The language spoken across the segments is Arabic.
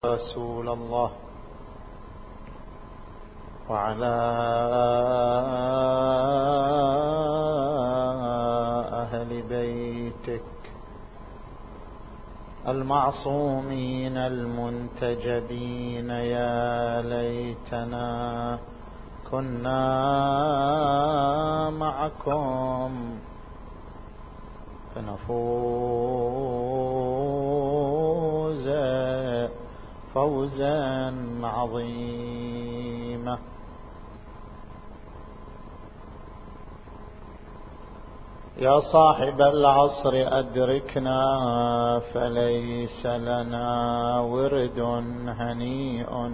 رسول الله وعلى أهل بيتك المعصومين المنتجبين. يا ليتنا كنا معكم فنفوز فوزا عظيما. يا صاحب العصر أدركنا فليس لنا ورد هنيء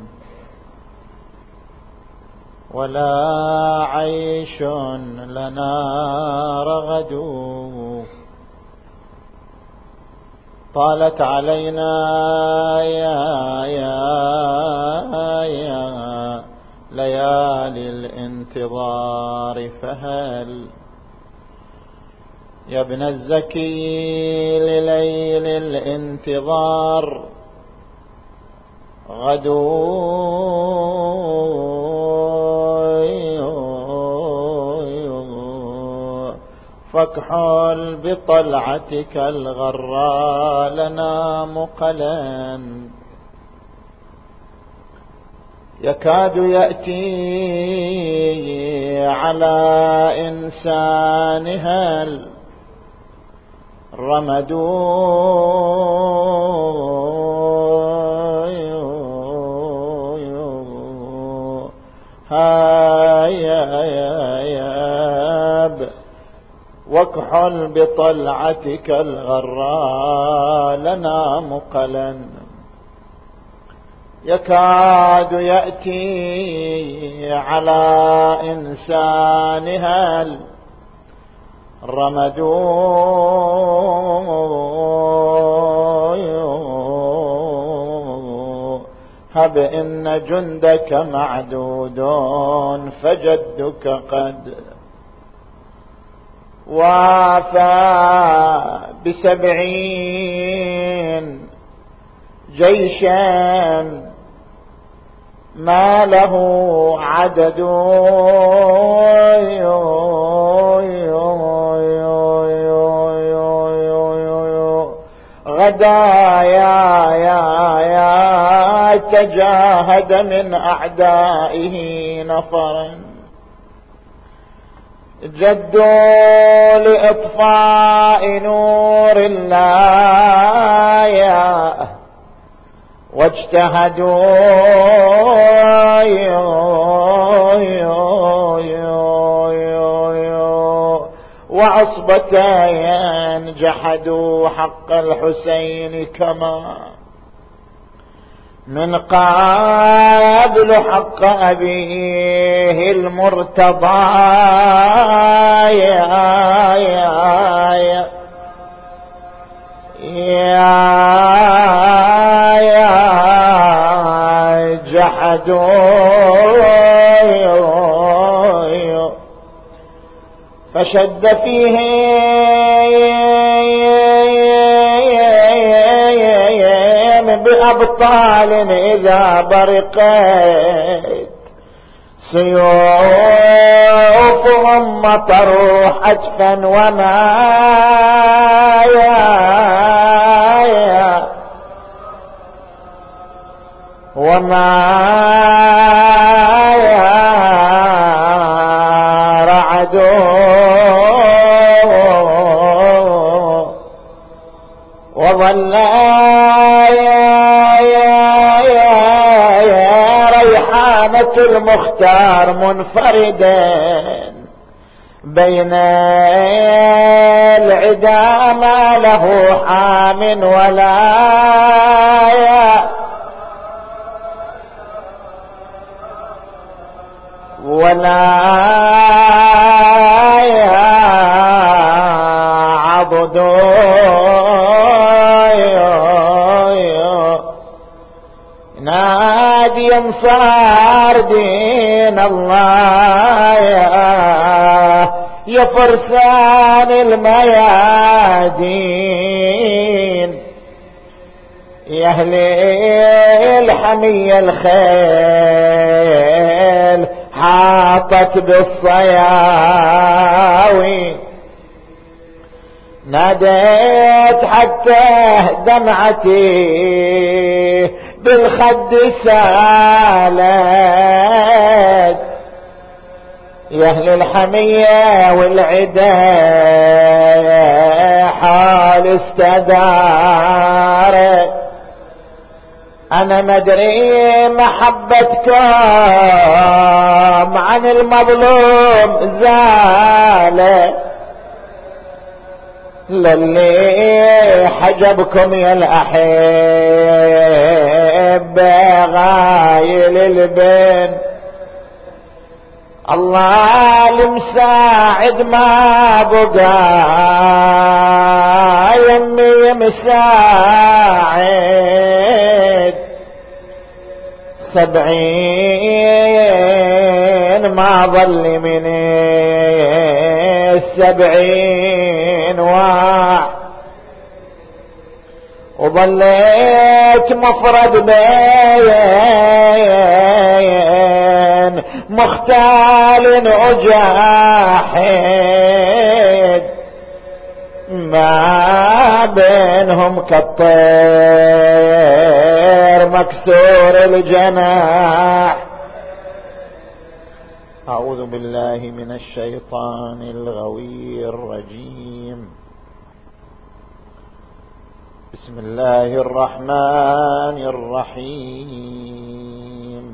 ولا عيش لنا رغد. طالت علينا يا ليالي الانتظار فهل يا ابن الزكي لليل الانتظار غدو. فاكحل بطلعتك الغراء لنا مقلا يكاد يأتي على إنسانها الرمد. واكحل بطلعتك الغراء لنا مقلا يكاد يأتي على إنسانها الرمد. هب إن جندك معدود فجدك قد وافى ب70 جيشا ما له عدد. غدا يا تجاهد من أعدائه نفرا جدوا لإطفاء نور الله واجتهدوا وعصبتين جحدوا حق الحسين كما من قبل حق أبيه المرتضى. جحدوا فشد فيه بأبطال إذا برقت سيوفهم مطروح أجفا وما رعدوا وظل ريحانة المختار منفردا بين العدا ما له حام ولا عضد. ناديا صار دين الله يا فرسان الميادين يا أهل الحمية الخيل حاطت بالصياوي، ناديت حتى دمعتي بالخد سالت، يا أهل الحمية والعدا حال استدارت، أنا مدري محبتكم عن المظلوم زالت، للي حجبكم يا الأحبة غايل البن، الله المساعد ما بقى يمي مساعد، 70 ما ظل من 70 واع، وظليت مفرد بين مختال وجاحد، ما بينهم كالطير مكسور الجناح. أعوذ بالله من الشيطان الغوي الرجيم. بسم الله الرحمن الرحيم.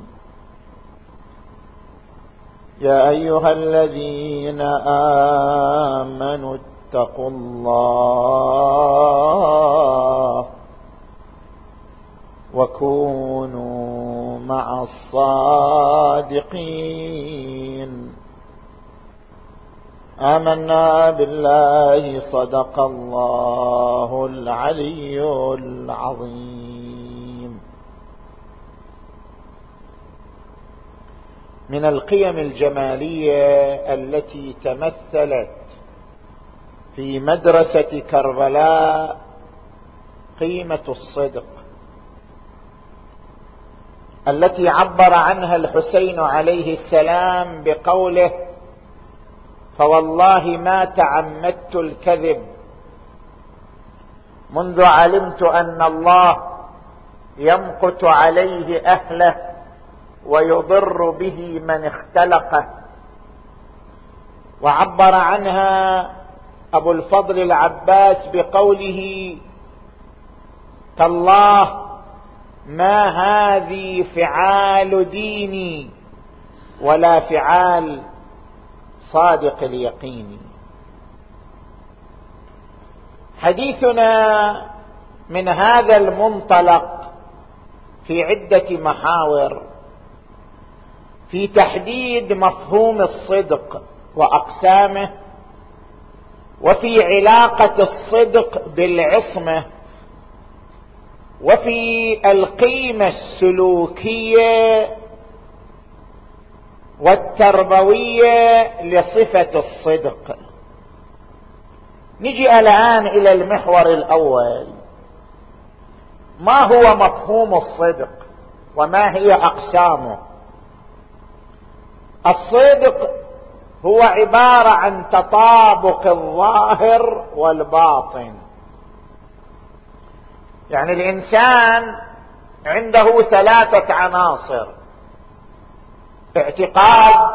يا أيها الذين آمنوا اتقوا الله وكونوا مع الصادقين. آمنا بالله صدق الله العلي العظيم. من القيم الجمالية التي تمثلت في مدرسة كربلاء قيمة الصدق، التي عبر عنها الحسين عليه السلام بقوله: فوالله ما تعمدت الكذب منذ علمت أن الله يمقت عليه أهله ويضر به من اختلقه. وعبر عنها أبو الفضل العباس بقوله: تالله ما هذه فعال ديني ولا فعال صادق اليقين. حديثنا من هذا المنطلق في عدة محاور، في تحديد مفهوم الصدق وأقسامه، وفي علاقة الصدق بالعصمة، وفي القيمة السلوكية والتربوية لصفة الصدق. نجي الآن إلى المحور الأول: ما هو مفهوم الصدق وما هي أقسامه؟ الصدق هو عبارة عن تطابق الظاهر والباطن، يعني الإنسان عنده 3 عناصر: اعتقاد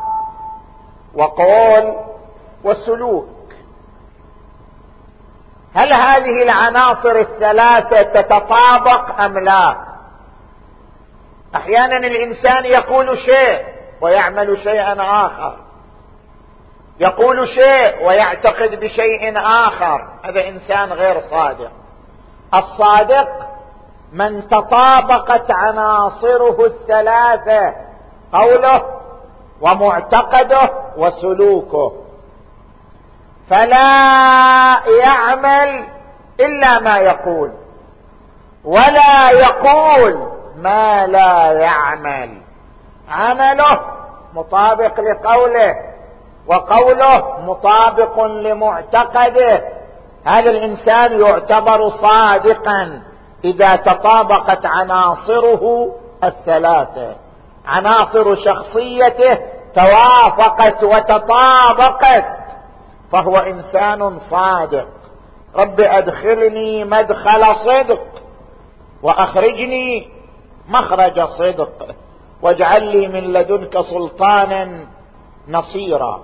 وقول وسلوك. هل هذه العناصر 3 تتطابق أم لا؟ أحيانا الإنسان يقول شيء ويعمل شيئا آخر، يقول شيء ويعتقد بشيء آخر، هذا إنسان غير صادق. الصادق من تطابقت عناصره 3: قوله ومعتقده وسلوكه، فلا يعمل إلا ما يقول، ولا يقول ما لا يعمل. عمله مطابق لقوله، وقوله مطابق لمعتقده. هذا الإنسان يعتبر صادقا، إذا تطابقت عناصره الثلاثة، عناصر شخصيته توافقت وتطابقت، فهو إنسان صادق. رب أدخلني مدخل صدق وأخرجني مخرج صدق واجعل لي من لدنك سلطانا نصيرا.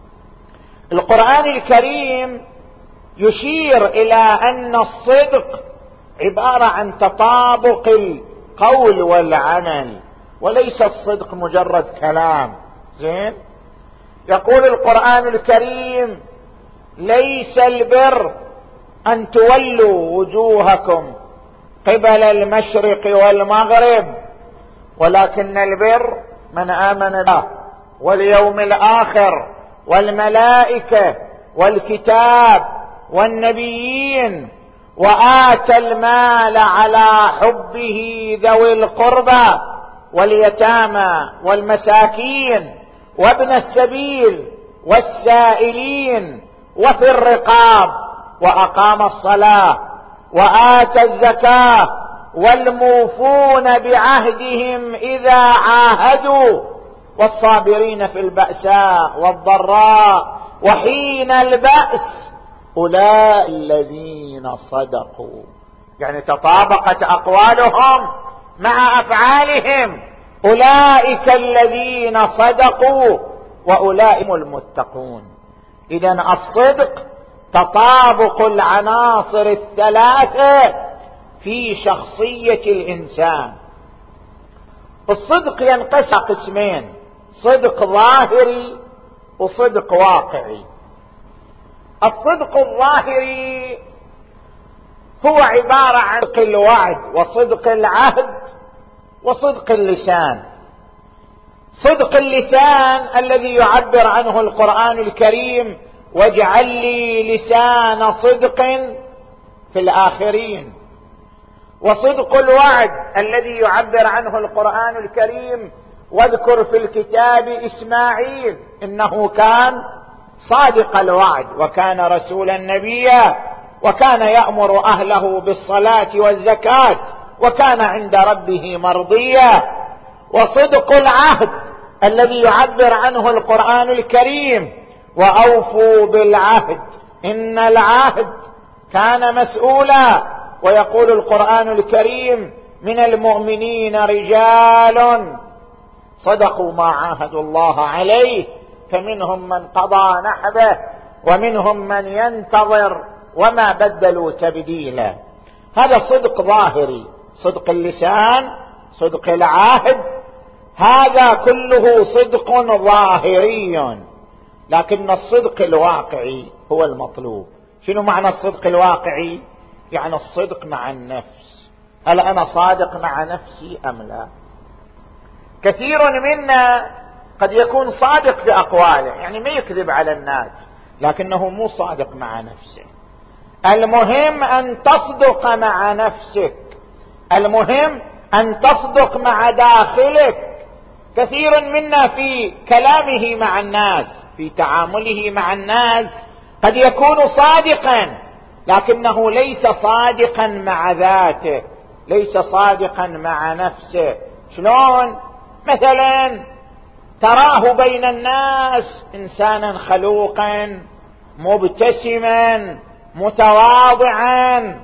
القرآن الكريم يشير إلى أن الصدق عبارة عن تطابق القول والعمل، وليس الصدق مجرد كلام. زين، يقول القرآن الكريم: ليس البر أن تولوا وجوهكم قبل المشرق والمغرب، ولكن البر من آمن بالله واليوم الآخر والملائكة والكتاب والنبيين وآتى المال على حبه ذوي القربى واليتامى والمساكين وابن السبيل والسائلين وفي الرقاب وأقام الصلاة وآتى الزكاة والموفون بعهدهم إذا عاهدوا والصابرين في البأساء والضراء وحين البأس أولئك الذين صدقوا. يعني تطابقت أقوالهم مع أفعالهم. أولئك الذين صدقوا وأولئك المتقون. إذن الصدق تطابق العناصر الثلاثة في شخصية الإنسان. الصدق ينقسم قسمين: صدق ظاهري وصدق واقعي. الصدق الظاهري هو عبارة عن صدق الوعد وصدق العهد وصدق اللسان. صدق اللسان الذي يعبر عنه القرآن الكريم: واجعل لي لسان صدق في الآخرين. وصدق الوعد الذي يعبر عنه القرآن الكريم: واذكر في الكتاب إسماعيل إنه كان صادق الوعد وكان رسولا نبيا وكان يأمر أهله بالصلاة والزكاة وكان عند ربه مرضيا. وصدق العهد الذي يعبر عنه القرآن الكريم: وأوفوا بالعهد إن العهد كان مسؤولا. ويقول القرآن الكريم: من المؤمنين رجال صدقوا ما عاهدوا الله عليه فمنهم من قضى نحبه ومنهم من ينتظر وما بدلوا تبديلا. هذا صدق ظاهري، صدق اللسان، صدق العهد، هذا كله صدق ظاهري. لكن الصدق الواقعي هو المطلوب. شنو معنى الصدق الواقعي؟ يعني الصدق مع النفس. هل أنا صادق مع نفسي أم لا؟ كثير منا قد يكون صادق في أقواله، يعني ما يكذب على الناس، لكنه مو صادق مع نفسه. المهم أن تصدق مع نفسك، المهم أن تصدق مع داخلك. كثير منا في كلامه مع الناس، في تعامله مع الناس قد يكون صادقا، لكنه ليس صادقا مع ذاته، ليس صادقا مع نفسه. شلون؟ مثلا تراه بين الناس إنسانا خلوقا مبتسما متواضعا،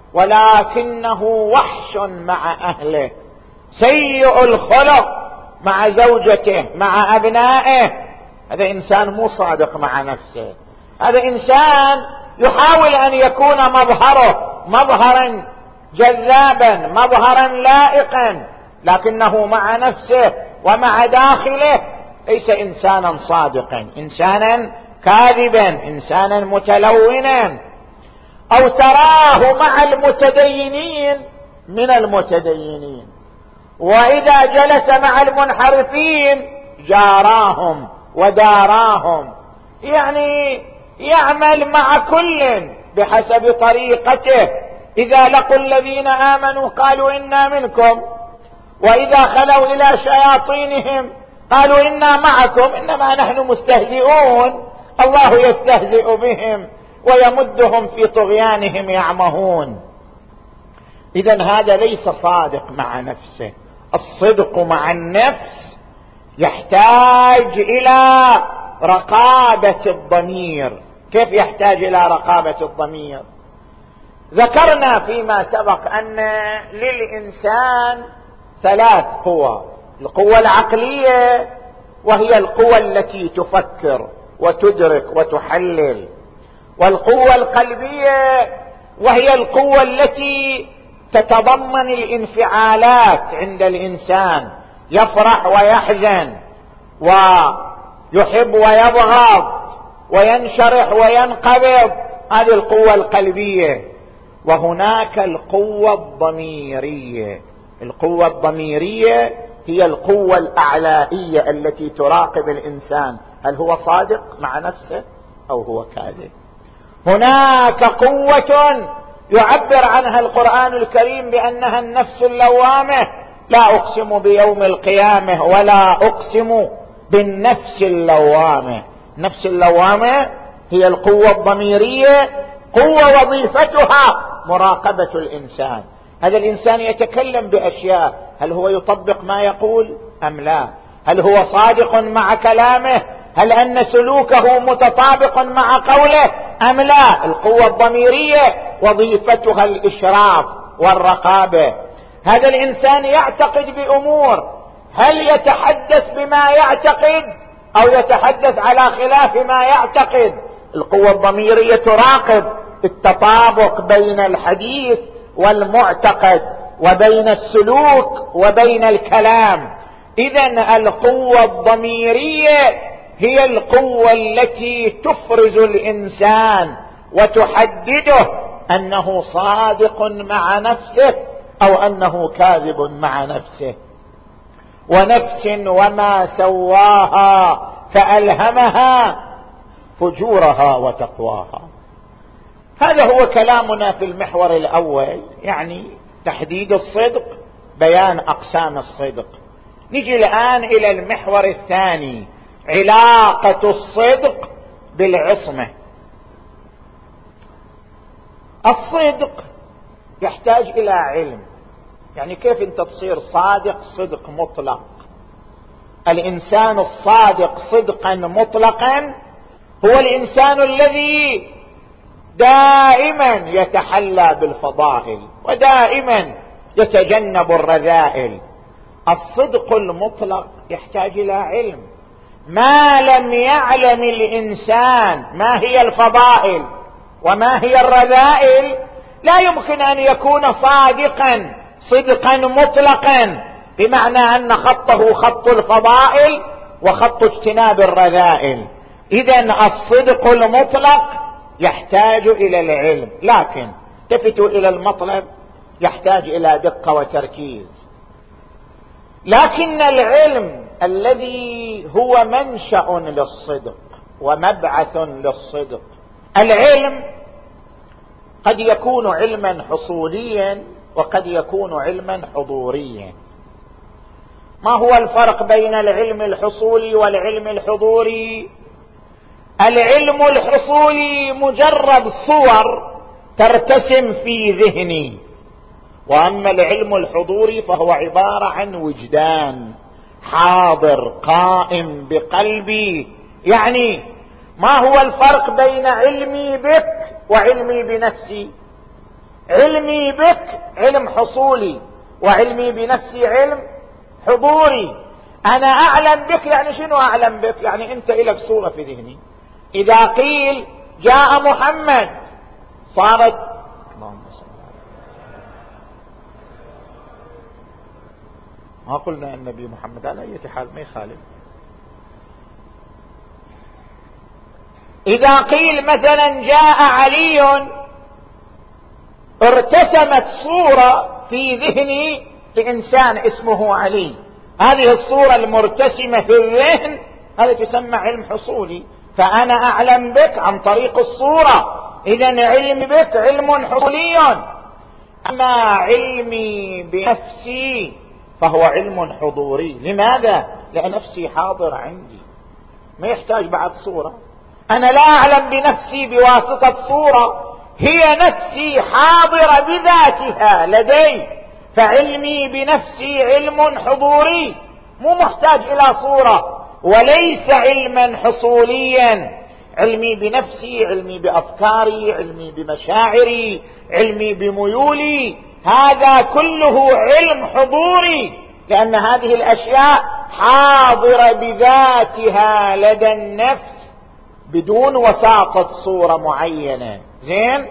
ولكنه وحش مع أهله، سيء الخلق مع زوجته مع أبنائه. هذا إنسان مو صادق مع نفسه. هذا إنسان يحاول أن يكون مظهره مظهرا جذابا، مظهرا لائقا، لكنه مع نفسه ومع داخله ليس إنسانا صادقا، إنسانا كاذبا، إنسانا متلونا. أو تراه مع المتدينين من المتدينين، وإذا جلس مع المنحرفين جاراهم وداراهم، يعني يعمل مع كل بحسب طريقته. إذا لقوا الذين آمنوا قالوا إنا منكم، وإذا خلوا إلى شياطينهم قالوا إنا معكم إنما نحن مستهزئون، الله يستهزئ بهم ويمدهم في طغيانهم يعمهون. إذن هذا ليس صادق مع نفسه. الصدق مع النفس يحتاج إلى رقابة الضمير. كيف يحتاج إلى رقابة الضمير؟ ذكرنا فيما سبق أن للإنسان 3 قوى: القوة العقلية وهي القوة التي تفكر وتدرك وتحلل، والقوة القلبية وهي القوة التي تتضمن الانفعالات عند الإنسان، يفرح ويحزن ويحب ويبغض وينشرح وينقبض، هذه القوة القلبية. وهناك القوة الضميرية. القوة الضميرية هي القوة الأعلائية التي تراقب الإنسان هل هو صادق مع نفسه أو هو كاذب. هناك قوة يعبر عنها القرآن الكريم بأنها النفس اللوامة: لا أقسم بيوم القيامة ولا أقسم بالنفس اللوامة. النفس اللوامة هي القوة الضميرية، قوة وظيفتها مراقبة الإنسان. هذا الإنسان يتكلم بأشياء، هل هو يطبق ما يقول أم لا؟ هل هو صادق مع كلامه؟ هل أن سلوكه متطابق مع قوله أم لا؟ القوة الضميرية وظيفتها الإشراف والرقابة. هذا الإنسان يعتقد بأمور، هل يتحدث بما يعتقد أو يتحدث على خلاف ما يعتقد؟ القوة الضميرية تراقب التطابق بين الحديث والمعتقد وبين السلوك وبين الكلام. إذن القوة الضميرية هي القوة التي تفرز الإنسان وتحدده أنه صادق مع نفسه أو أنه كاذب مع نفسه. ونفس وما سواها فألهمها فجورها وتقواها. هذا هو كلامنا في المحور الأول، يعني تحديد الصدق، بيان أقسام الصدق. نجي الآن إلى المحور الثاني: علاقة الصدق بالعصمة. الصدق يحتاج إلى علم. يعني كيف أنت تصير صادق صدق مطلق؟ الإنسان الصادق صدقا مطلقا هو الإنسان الذي دائما يتحلى بالفضائل ودائما يتجنب الرذائل. الصدق المطلق يحتاج إلى علم. ما لم يعلم الإنسان ما هي الفضائل وما هي الرذائل لا يمكن أن يكون صادقا صدقا مطلقا، بمعنى أن خطه خط الفضائل وخط اجتناب الرذائل. إذن الصدق المطلق يحتاج إلى العلم، لكن تفتوا إلى المطلب يحتاج إلى دقة وتركيز. لكن العلم الذي هو منشأ للصدق ومبعث للصدق، العلم قد يكون علما حصوليا وقد يكون علما حضوريا. ما هو الفرق بين العلم الحصولي والعلم الحضوري؟ العلم الحصولي مجرد صور ترتسم في ذهني، وأما العلم الحضوري فهو عبارة عن وجدان حاضر قائم بقلبي. يعني ما هو الفرق بين علمي بك وعلمي بنفسي؟ علمي بك علم حصولي وعلمي بنفسي علم حضوري. أنا أعلم بك، يعني شنو أعلم بك؟ يعني أنت إلك صورة في ذهني. إذا قيل جاء محمد صارت اللهم صل على ما قلنا النبي محمد على أي حال ما يخالف. إذا قيل مثلا جاء علي ارتسمت صورة في ذهني لإنسان اسمه علي، هذه الصورة المرتسمة في الذهن هذا تسمى علم حصولي، فأنا أعلم بك عن طريق الصورة. إذن علمي بك علم حصولي. أما علمي بنفسي فهو علم حضوري. لماذا؟ لأن نفسي حاضر عندي، ما يحتاج بعد صورة. أنا لا أعلم بنفسي بواسطة صورة، هي نفسي حاضرة بذاتها لدي، فعلمي بنفسي علم حضوري مو محتاج إلى صورة، وليس علما حصوليا. علمي بنفسي، علمي بأفكاري، علمي بمشاعري، علمي بميولي، هذا كله علم حضوري، لأن هذه الأشياء حاضرة بذاتها لدى النفس بدون وساطة صورة معينة. زين،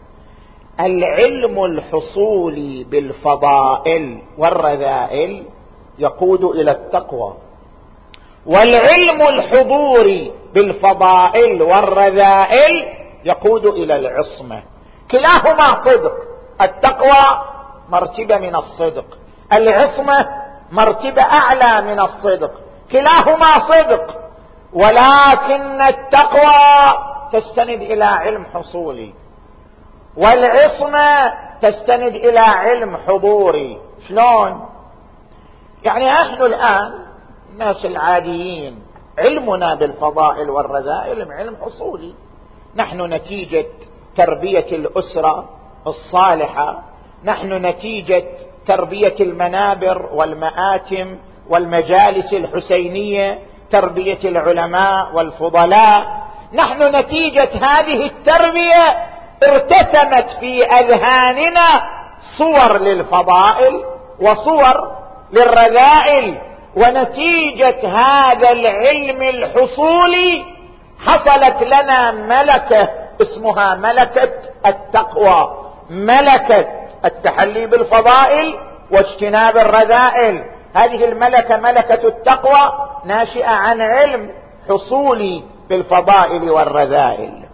العلم الحصولي بالفضائل والرذائل يقود إلى التقوى، والعلم الحضوري بالفضائل والرذائل يقود إلى العصمة. كلاهما صدق، التقوى مرتبة من الصدق، العصمة مرتبة أعلى من الصدق، كلاهما صدق، ولكن التقوى تستند إلى علم حصولي، والعصمة تستند إلى علم حضوري. شلون؟ يعني نحن الآن الناس العاديين علمنا بالفضائل والرذائل علم حصولي، نحن نتيجة تربية الأسرة الصالحة، نحن نتيجة تربية المنابر والمآتم والمجالس الحسينية، تربية العلماء والفضلاء، نحن نتيجة هذه التربية ارتسمت في أذهاننا صور للفضائل وصور للرذائل، ونتيجة هذا العلم الحصولي حصلت لنا ملكة اسمها ملكة التقوى، ملكة التحلي بالفضائل واجتناب الرذائل. هذه الملكة ملكة التقوى ناشئة عن علم حصولي بالفضائل والرذائل،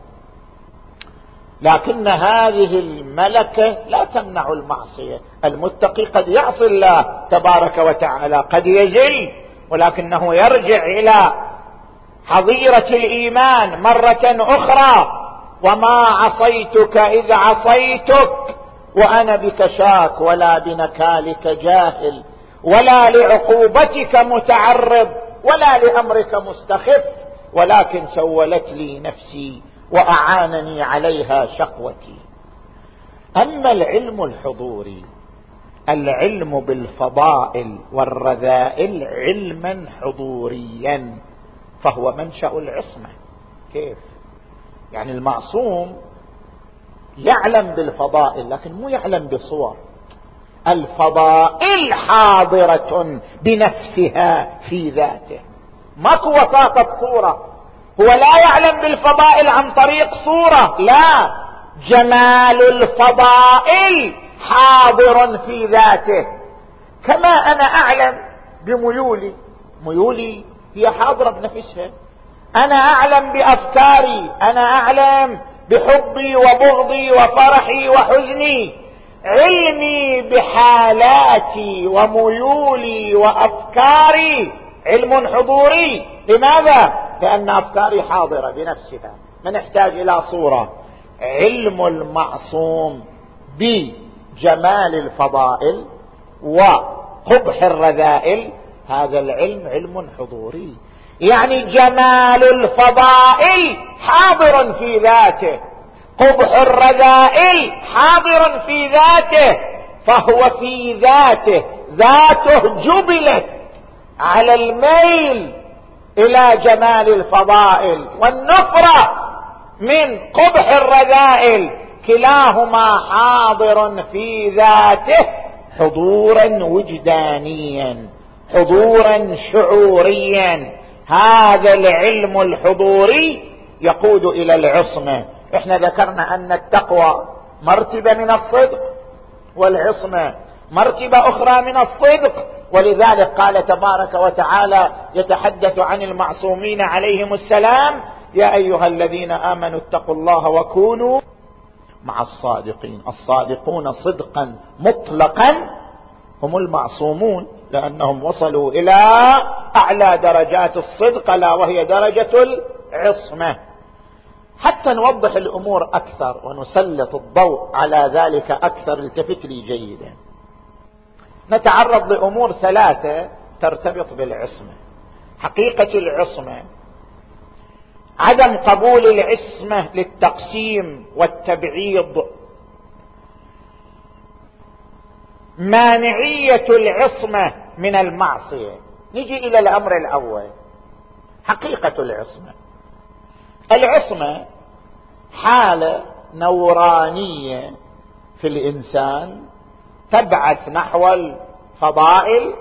لكن هذه الملكة لا تمنع المعصية. المتقي قد يعصي الله تبارك وتعالى، قد يزل، ولكنه يرجع إلى حظيرة الإيمان مرة أخرى: وما عصيتك إذ عصيتك وأنا بك شاك ولا بنكالك جاهل، ولا لعقوبتك متعرض ولا لأمرك مستخف، ولكن سولت لي نفسي وأعانني عليها شقوتي. أما العلم الحضوري، العلم بالفضائل والرذائل علما حضوريا، فهو منشأ العصمة. كيف؟ يعني المعصوم يعلم بالفضائل لكن مو يعلم بصور، الفضائل حاضرة بنفسها في ذاته، ماكو وساطة صورة. هو لا يعلم بالفضائل عن طريق صورة، لا، جمال الفضائل حاضر في ذاته. كما أنا أعلم بميولي، ميولي هي حاضرة بنفسها، أنا أعلم بأفكاري، أنا أعلم بحبي وبغضي وفرحي وحزني، علمي بحالاتي وميولي وأفكاري علم حضوري. لماذا؟ لأن أفكاري حاضرة بنفسها، ما نحتاج إلى صورة. علم المعصوم بجمال الفضائل وقبح الرذائل، هذا العلم علم حضوري، يعني جمال الفضائل حاضر في ذاته، قبح الرذائل حاضر في ذاته، فهو في ذاته، ذاته جبلت على الميل إلى جمال الفضائل والنفرة من قبح الرذائل، كلاهما حاضر في ذاته حضورا وجدانيا، حضورا شعوريا. هذا العلم الحضوري يقود إلى العصمة. احنا ذكرنا أن التقوى مرتبة من الصدق، والعصمة مرتبة أخرى من الصدق، ولذلك قال تبارك وتعالى يتحدث عن المعصومين عليهم السلام: يا أيها الذين آمنوا اتقوا الله وكونوا مع الصادقين. الصادقون صدقا مطلقا هم المعصومون، لأنهم وصلوا إلى أعلى درجات الصدق، لا وهي درجة العصمة. حتى نوضح الأمور أكثر ونسلط الضوء على ذلك أكثر، التفت لي جيدا. نتعرض لأمور ثلاثة ترتبط بالعصمة. حقيقة العصمة عدم قبول العصمة للتقسيم والتبعيض، مانعية العصمة من المعصية. نجي إلى الأمر الأول، حقيقة العصمة. العصمة حالة نورانية في الإنسان تبعث نحو الفضائل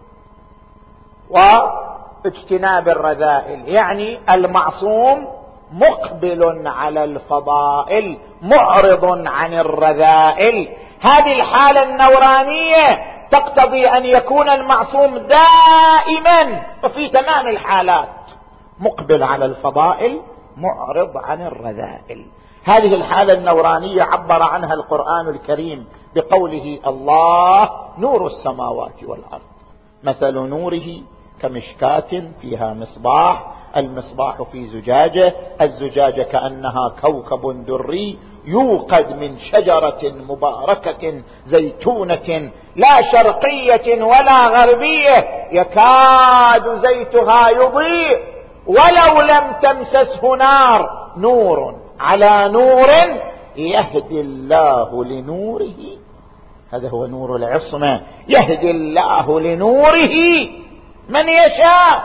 واجتناب الرذائل، يعني المعصوم مقبل على الفضائل معرض عن الرذائل. هذه الحالة النورانية تقتضي أن يكون المعصوم دائما وفي تمام الحالات مقبل على الفضائل معرض عن الرذائل. هذه الحالة النورانية عبر عنها القرآن الكريم بقوله: الله نور السماوات والأرض، مثل نوره كمشكاة فيها مصباح، المصباح في زجاجة، الزجاجة كأنها كوكب دري يوقد من شجرة مباركة زيتونة لا شرقية ولا غربية يكاد زيتها يضيء ولو لم تمسسه نار، نور على نور يهدي الله لنوره. هذا هو نور العصمة، يهدي الله لنوره من يشاء.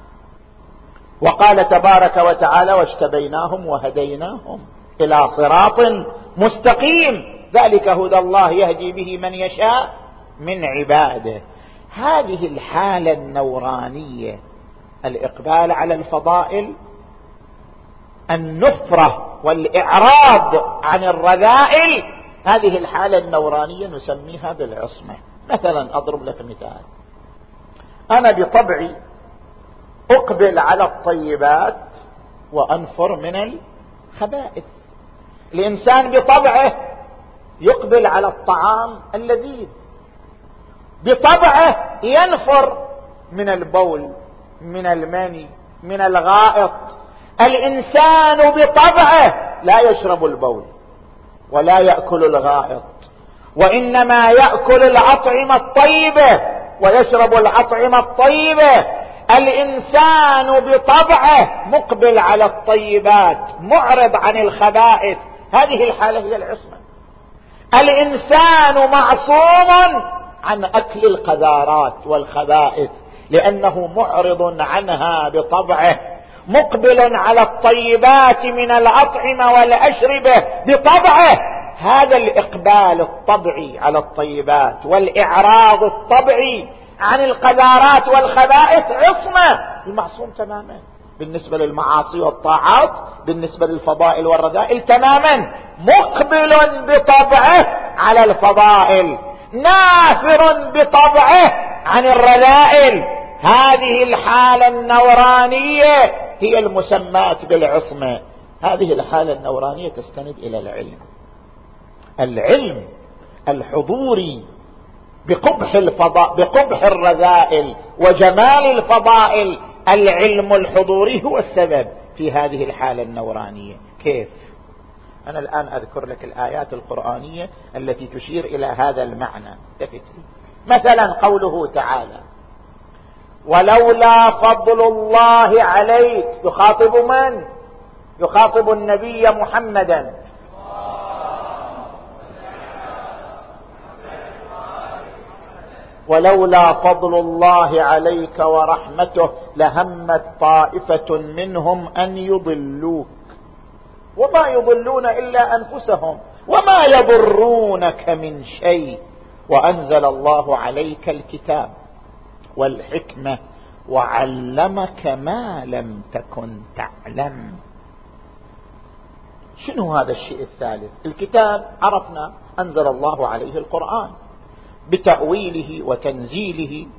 وقال تبارك وتعالى: واجتبيناهم وهديناهم إلى صراط مستقيم، ذلك هدى الله يهدي به من يشاء من عباده. هذه الحالة النورانية، الإقبال على الفضائل، النفرة والإعراض عن الرذائل، هذه الحالة النورانية نسميها بالعصمة. مثلا أضرب لك مثال: أنا بطبعي أقبل على الطيبات وأنفر من الخبائث. الإنسان بطبعه يقبل على الطعام اللذيذ، بطبعه ينفر من البول، من المني، من الغائط. الإنسان بطبعه لا يشرب البول ولا يأكل الغائط، وإنما يأكل الأطعمة الطيبة ويشرب الأطعمة الطيبة. الإنسان بطبعه مقبل على الطيبات معرض عن الخبائث، هذه الحالة هي العصمة. الإنسان معصوم عن أكل القذارات والخبائث لأنه معرض عنها بطبعه، مقبل على الطيبات من الأطعمة والأشربة بطبعه. هذا الإقبال الطبعي على الطيبات والإعراض الطبعي عن القذارات والخبائث عصمة المعصوم تماما. بالنسبة للمعاصي والطاعات، بالنسبة للفضائل والرذائل تماما مقبل بطبعه على الفضائل، نافر بطبعه عن الرذائل. هذه الحالة النورانية هي المسماة بالعصمة. هذه الحالة النورانية تستند إلى العلم، العلم الحضوري بقبح الرذائل وجمال الفضائل. العلم الحضوري هو السبب في هذه الحالة النورانية. كيف؟ أنا الآن أذكر لك الآيات القرآنية التي تشير إلى هذا المعنى. مثلا قوله تعالى: ولولا فضل الله عليك. يخاطب من؟ يخاطب النبي محمدا. ولولا فضل الله عليك ورحمته لهمت طائفة منهم أن يضلوك وما يضلون إلا أنفسهم وما يضرونك من شيء وأنزل الله عليك الكتاب والحكمة وعلمك ما لم تكن تعلم. شنو هذا الشيء الثالث؟ الكتاب عرفنا أنزل الله عليه القرآن بتأويله وتنزيله،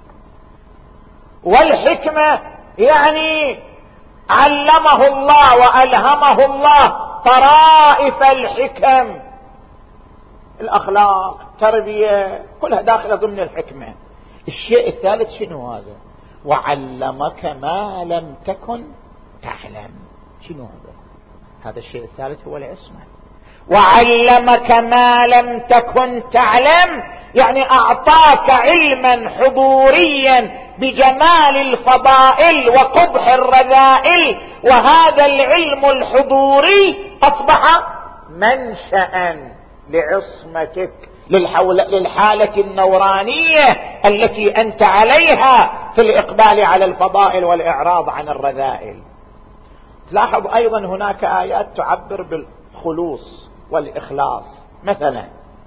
والحكمة يعني علمه الله وألهمه الله طرائف الحكم، الأخلاق، تربية، كلها داخلة ضمن الحكمة. الشيء الثالث شنو هذا؟ وعلمك ما لم تكن تعلم. شنو هذا؟ هذا الشيء الثالث هو العصمة. وعلمك ما لم تكن تعلم يعني أعطاك علما حضوريا بجمال الفضائل وقبح الرذائل، وهذا العلم الحضوري أصبح منشأ لعصمتك للحالة النورانية التي أنت عليها في الإقبال على الفضائل والإعراض عن الرذائل. تلاحظ أيضا هناك آيات تعبر بالخلوص والإخلاص، مثلا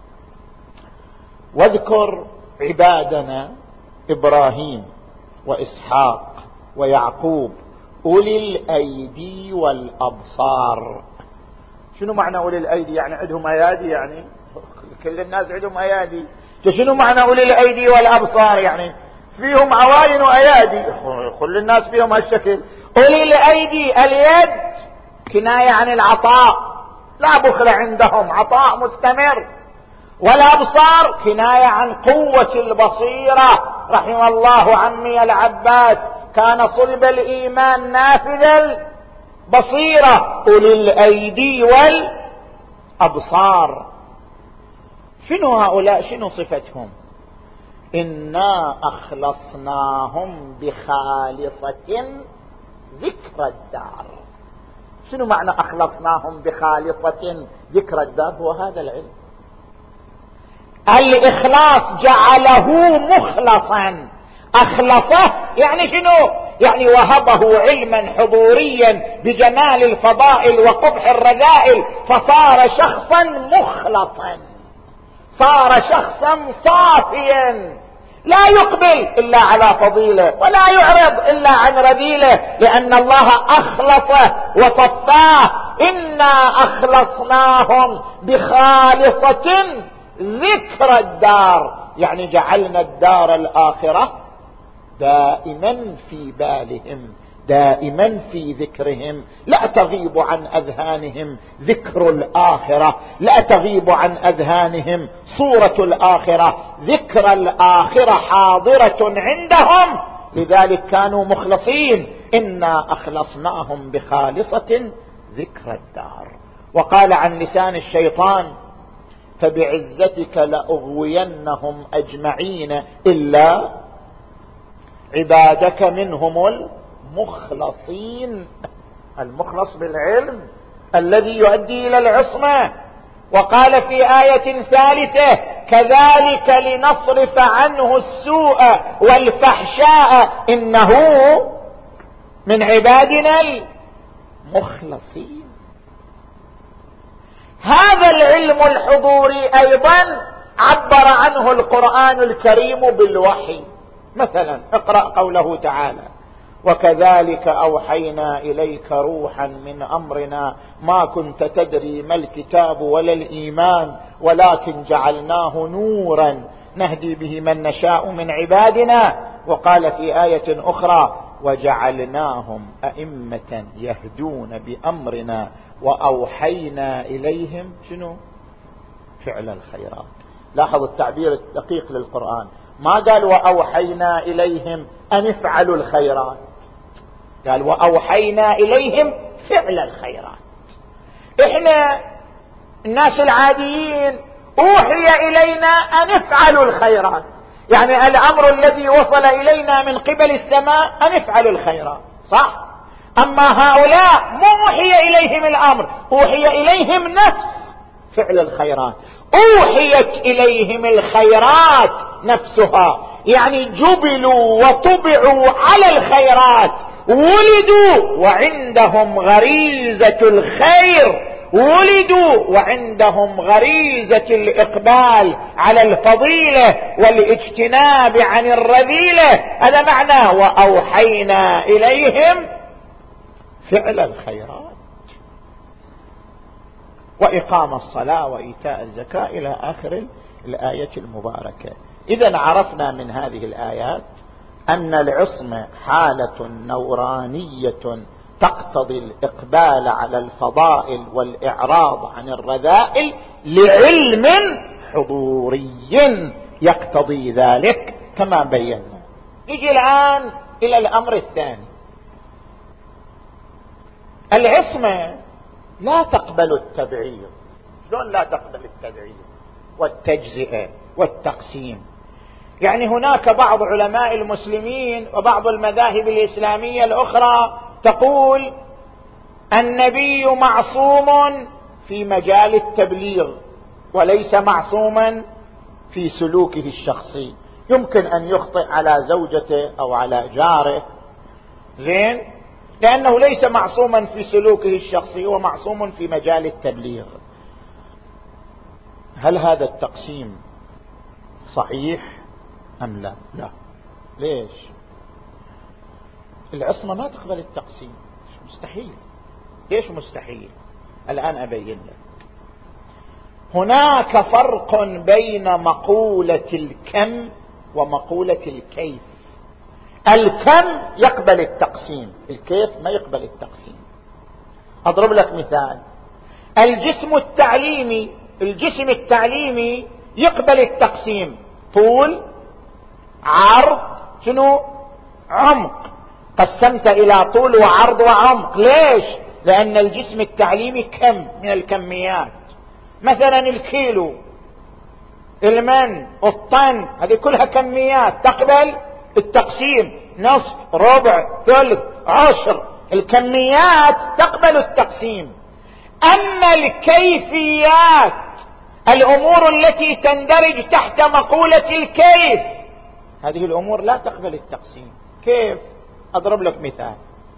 واذكر عبادنا إبراهيم وإسحاق ويعقوب أولي الأيدي والأبصار. شنو معنى أولي الأيدي؟ يعني عندهم أيادي؟ يعني كل الناس عندهم أيادي. شنو معنى أولي الأيدي والأبصار؟ يعني فيهم عوائن وأيادي، كل الناس فيهم هالشكل. أولي الأيدي، اليد كناية عن العطاء، لا بخل عندهم، عطاء مستمر. والأبصار كناية عن قوة البصيرة. رحم الله عمي العباس، كان صلب الإيمان نافذ البصيرة. أولي الأيدي والأبصار شنو هؤلاء؟ شنو صفتهم؟ إنا أخلصناهم بخالصة ذكر الدار. شنو معنى أخلصناهم بخالصة ذكر الدار؟ هو هذا العلم. الإخلاص جعله مخلصا. أخلصه يعني شنو؟ يعني وهبه علما حضوريا بجمال الفضائل وقبح الرذائل، فصار شخصا مخلصا، صار شخصا صافيا، لا يقبل إلا على فضيلة ولا يعرض إلا عن رذيلة، لأن الله أخلصه وصفاه. إنا أخلصناهم بخالصة ذكر الدار، يعني جعلنا الدار الآخرة دائما في بالهم، دائما في ذكرهم، لا تغيب عن أذهانهم ذكر الآخرة، لا تغيب عن أذهانهم صورة الآخرة، ذكر الآخرة حاضرة عندهم، لذلك كانوا مخلصين. إنا أخلصناهم بخالصة ذكر الدار. وقال عن لسان الشيطان فبعزتك لأغوينهم أجمعين إلا عبادك منهم المخلصين. المخلص بالعلم الذي يؤدي إلى العصمة. وقال في آية ثالثة كذلك لنصرف عنه السوء والفحشاء إنه من عبادنا المخلصين. هذا العلم الحضوري أيضا عبر عنه القرآن الكريم بالوحي. مثلا اقرأ قوله تعالى وكذلك أوحينا إليك روحا من أمرنا ما كنت تدري ما الكتاب ولا الإيمان ولكن جعلناه نورا نهدي به من نشاء من عبادنا. وقال في آية أخرى وجعلناهم أئمة يهدون بأمرنا وأوحينا إليهم شنو؟ فعل الخيرات. لاحظ التعبير الدقيق للقرآن، ما قال وأوحينا إليهم أن يفعلوا الخيرات، قال وأوحينا إليهم فعل الخيرات. إحنا الناس العاديين أوحي إلينا أن يفعلوا الخيرات، يعني الأمر الذي وصل إلينا من قبل السماء أن يفعلوا الخيرات، صح؟ أما هؤلاء مو أوحي إليهم الأمر، أوحي إليهم نفس فعل الخيرات، أوحيت إليهم الخيرات نفسها، يعني جبلوا وطبعوا على الخيرات، ولدوا وعندهم غريزة الخير، ولدوا وعندهم غريزة الإقبال على الفضيلة والاجتناب عن الرذيلة. هذا معنى وأوحينا إليهم فعل الخيرات وإقام الصلاة وإيتاء الزكاة إلى آخر الآية المباركة. إذن عرفنا من هذه الآيات أن العصمة حالة نورانية تقتضي الإقبال على الفضائل والإعراض عن الرذائل لعلم حضوري يقتضي ذلك كما بينا. نجي الآن إلى الأمر الثاني. العصمة لا تقبل التبعير. شلون لا تقبل التبعير والتجزئة والتقسيم؟ يعني هناك بعض علماء المسلمين وبعض المذاهب الإسلامية الأخرى تقول النبي معصوم في مجال التبليغ وليس معصوما في سلوكه الشخصي. يمكن أن يخطئ على زوجته أو على جاره، زين، لأنه ليس معصوما في سلوكه الشخصي، هو معصوم في مجال التبليغ. هل هذا التقسيم صحيح أم لا؟ لا. ليش؟ العصمة ما تقبل التقسيم، مستحيل. ليش مستحيل؟ الآن أبين لك. هناك فرق بين مقولة الكم ومقولة الكيف. الكم يقبل التقسيم، الكيف ما يقبل التقسيم. أضرب لك مثال. الجسم التعليمي يقبل التقسيم، طول، عرض، شنو؟ عمق. قسمت إلى طول وعرض وعمق. ليش؟ لأن الجسم التعليمي كم من الكميات، مثلا الكيلو، المن، الطن، هذه كلها كميات تقبل التقسيم، نصف، ربع، ثلث، عشر، الكميات تقبل التقسيم. أما الكيفيات، الأمور التي تندرج تحت مقولة الكيف، هذه الأمور لا تقبل التقسيم. كيف؟ أضرب لك مثال.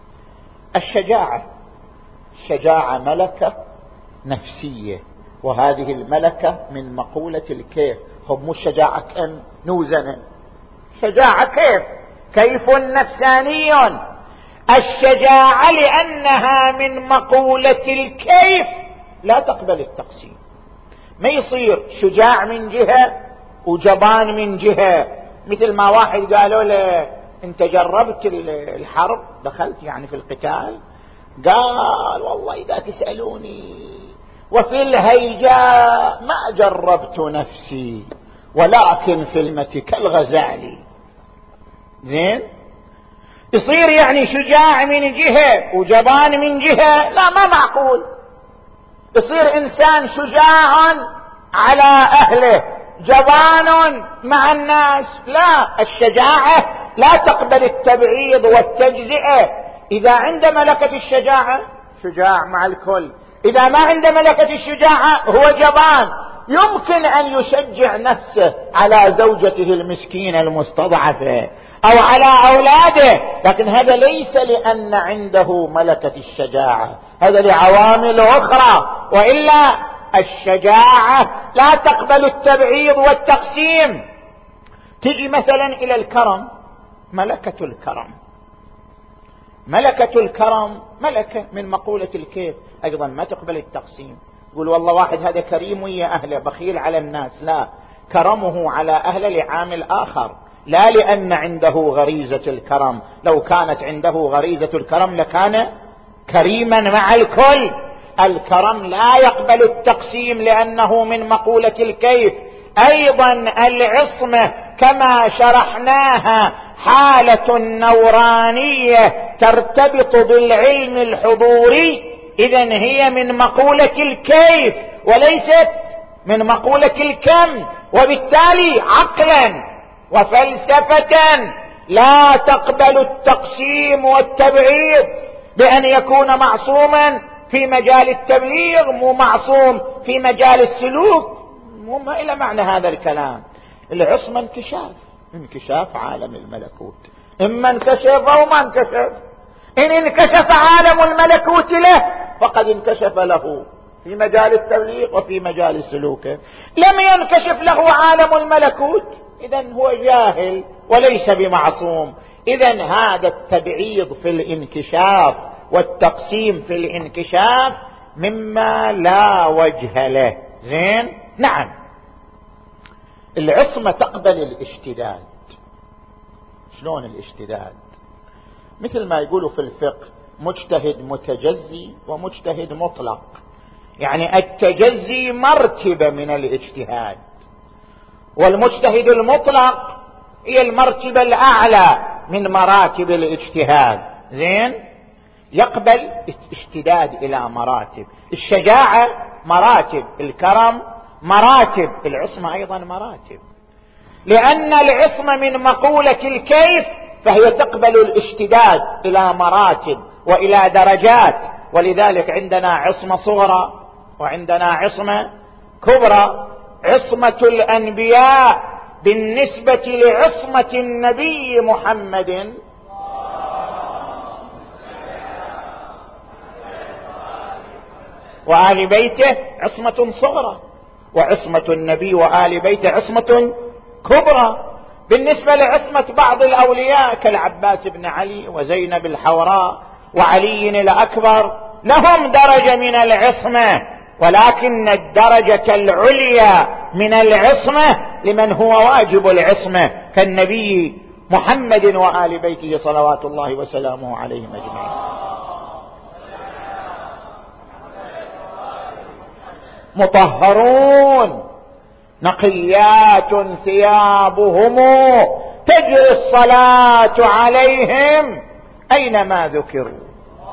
الشجاعة ملكة نفسية، وهذه الملكة من مقولة الكيف. مو الشجاعة كم نوزن، شجاعة كيف نفساني. الشجاعة لأنها من مقولة الكيف لا تقبل التقسيم. ما يصير شجاع من جهة وجبان من جهة. مثل ما واحد قالوا له انت جربت الحرب، دخلت يعني في القتال؟ قال والله إذا تسألوني وفي الهيجاء ما جربت نفسي، ولكن في المت كالغزال. زين، يصير يعني شجاع من جهة وجبان من جهة؟ لا، ما معقول. يصير إنسان شجاع على أهله، جبان مع الناس؟ لا، الشجاعة لا تقبل التبعيض والتجزئة. إذا عند ملكة الشجاعة شجاع مع الكل، إذا ما عند ملكة الشجاعة هو جبان. يمكن أن يشجع نفسه على زوجته المسكينة المستضعفة أو على أولاده، لكن هذا ليس لأن عنده ملكة الشجاعة، هذا لعوامل أخرى. وإلا الشجاعة لا تقبل التبعيض والتقسيم. تجي مثلا إلى الكرم، ملكة الكرم ملكة من مقولة الكيف، أيضا ما تقبل التقسيم. يقول والله واحد هذا كريم ويا أهله، بخيل على الناس. لا، كرمه على أهله لعامل آخر، لا لأن عنده غريزة الكرم. لو كانت عنده غريزة الكرم لكان كريما مع الكل. الكرم لا يقبل التقسيم لأنه من مقولة الكيف. أيضا العصمة كما شرحناها حالة نورانية ترتبط بالعلم الحضوري، إذن هي من مقولة الكيف وليست من مقولة الكم. وبالتالي عقلا وفلسفة لا تقبل التقسيم والتبعيض بأن يكون معصوما في مجال التبليغ مو معصوم في مجال السلوك. ما إلى معنى هذا الكلام. العصمة انكشاف عالم الملكوت، إما انكشف أو ما انكشف. إن انكشف عالم الملكوت له فقد انكشف له في مجال التبليغ وفي مجال سلوكه. لم ينكشف له عالم الملكوت، إذن هو جاهل وليس بمعصوم. إذن هذا التبعيض في الانكشاف والتقسيم في الانكشاف مما لا وجه له. زين، نعم. العصمة تقبل الاشتداد. شلون الاشتداد؟ مثل ما يقولوا في الفقه مجتهد متجزي ومجتهد مطلق. يعني التجزي مرتبة من الاجتهاد، والمجتهد المطلق هي المرتبة الأعلى من مراتب الاجتهاد. زين، يقبل اشتداد إلى مراتب. الشجاعة مراتب، الكرم مراتب، العصمة أيضا مراتب. لأن العصمة من مقولة الكيف، فهي تقبل الاشتداد إلى مراتب وإلى درجات، ولذلك عندنا عصمة صغرى وعندنا عصمة كبرى. عصمة الأنبياء بالنسبة لعصمة النبي محمد وآل بيته عصمة صغرى، وعصمة النبي وآل بيته عصمة كبرى. بالنسبة لعصمة بعض الأولياء كالعباس بن علي وزينب الحوراء وعلي الأكبر لهم درجة من العصمة، ولكن الدرجة العليا من العصمة لمن هو واجب العصمة كالنبي محمد وآل بيته صلوات الله وسلامه عليهم أجمعين. مطهرون نقيات ثيابهم تجري الصلاة عليهم أينما ذكروا.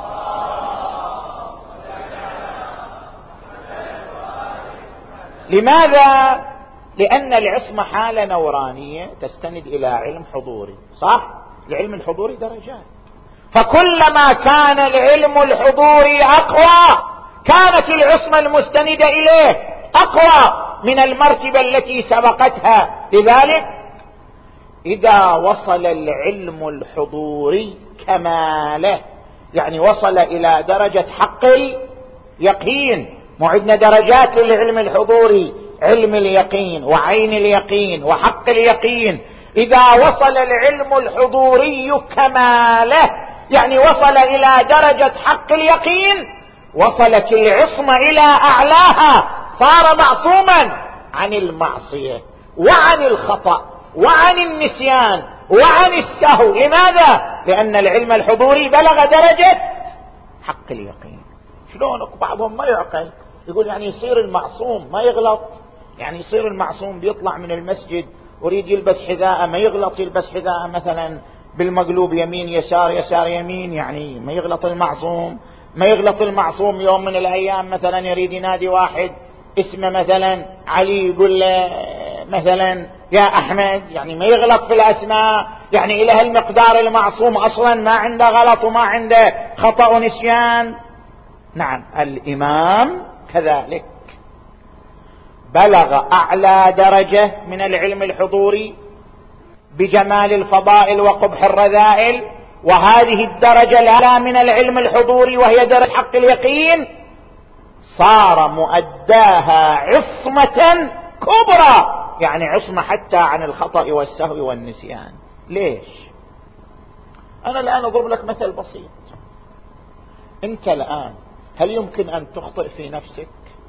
لماذا؟ لأن العصمة حالة نورانية تستند إلى علم حضوري، صح؟ العلم الحضوري درجات، فكلما كان العلم الحضوري أقوى كانت العصمة المستندة إليه أقوى من المرتبة التي سبقتها. لذلك إذا وصل العلم الحضوري كماله، يعني وصل إلى درجة حق اليقين، وعندنا درجات للعلم الحضوري: علم اليقين وعين اليقين وحق اليقين. إذا وصل العلم الحضوري كماله، يعني وصل إلى درجة حق اليقين، وصلت العصمة إلى أعلاها، صار معصوما عن المعصية وعن الخطأ وعن النسيان وعن السهو. لماذا؟ لأن العلم الحضوري بلغ درجة حق اليقين. شلونك؟ بعضهم ما يعقل، يقول يعني يصير المعصوم ما يغلط، يعني يصير المعصوم بيطلع من المسجد وريد يلبس حذاء ما يغلط، يلبس حذاء مثلا بالمقلوب يمين يسار يسار يمين، يعني ما يغلط المعصوم. ما يغلط المعصوم يوم من الأيام مثلا يريد ينادي واحد اسمه مثلا علي، يقول له مثلا يا أحمد، يعني ما يغلط في الأسماء، يعني إلى هالمقدار المعصوم أصلا ما عنده غلط وما عنده خطأ ونسيان. نعم، الإمام كذلك بلغ أعلى درجة من العلم الحضوري بجمال الفضائل وقبح الرذائل، وهذه الدرجة الأعلى من العلم الحضوري وهي درجة حق اليقين صار مؤداها عصمة كبرى، يعني عصمة حتى عن الخطأ والسهو والنسيان. ليش؟ أنا الآن أضرب لك مثل بسيط. أنت الآن هل يمكن أن تخطئ في نفسك؟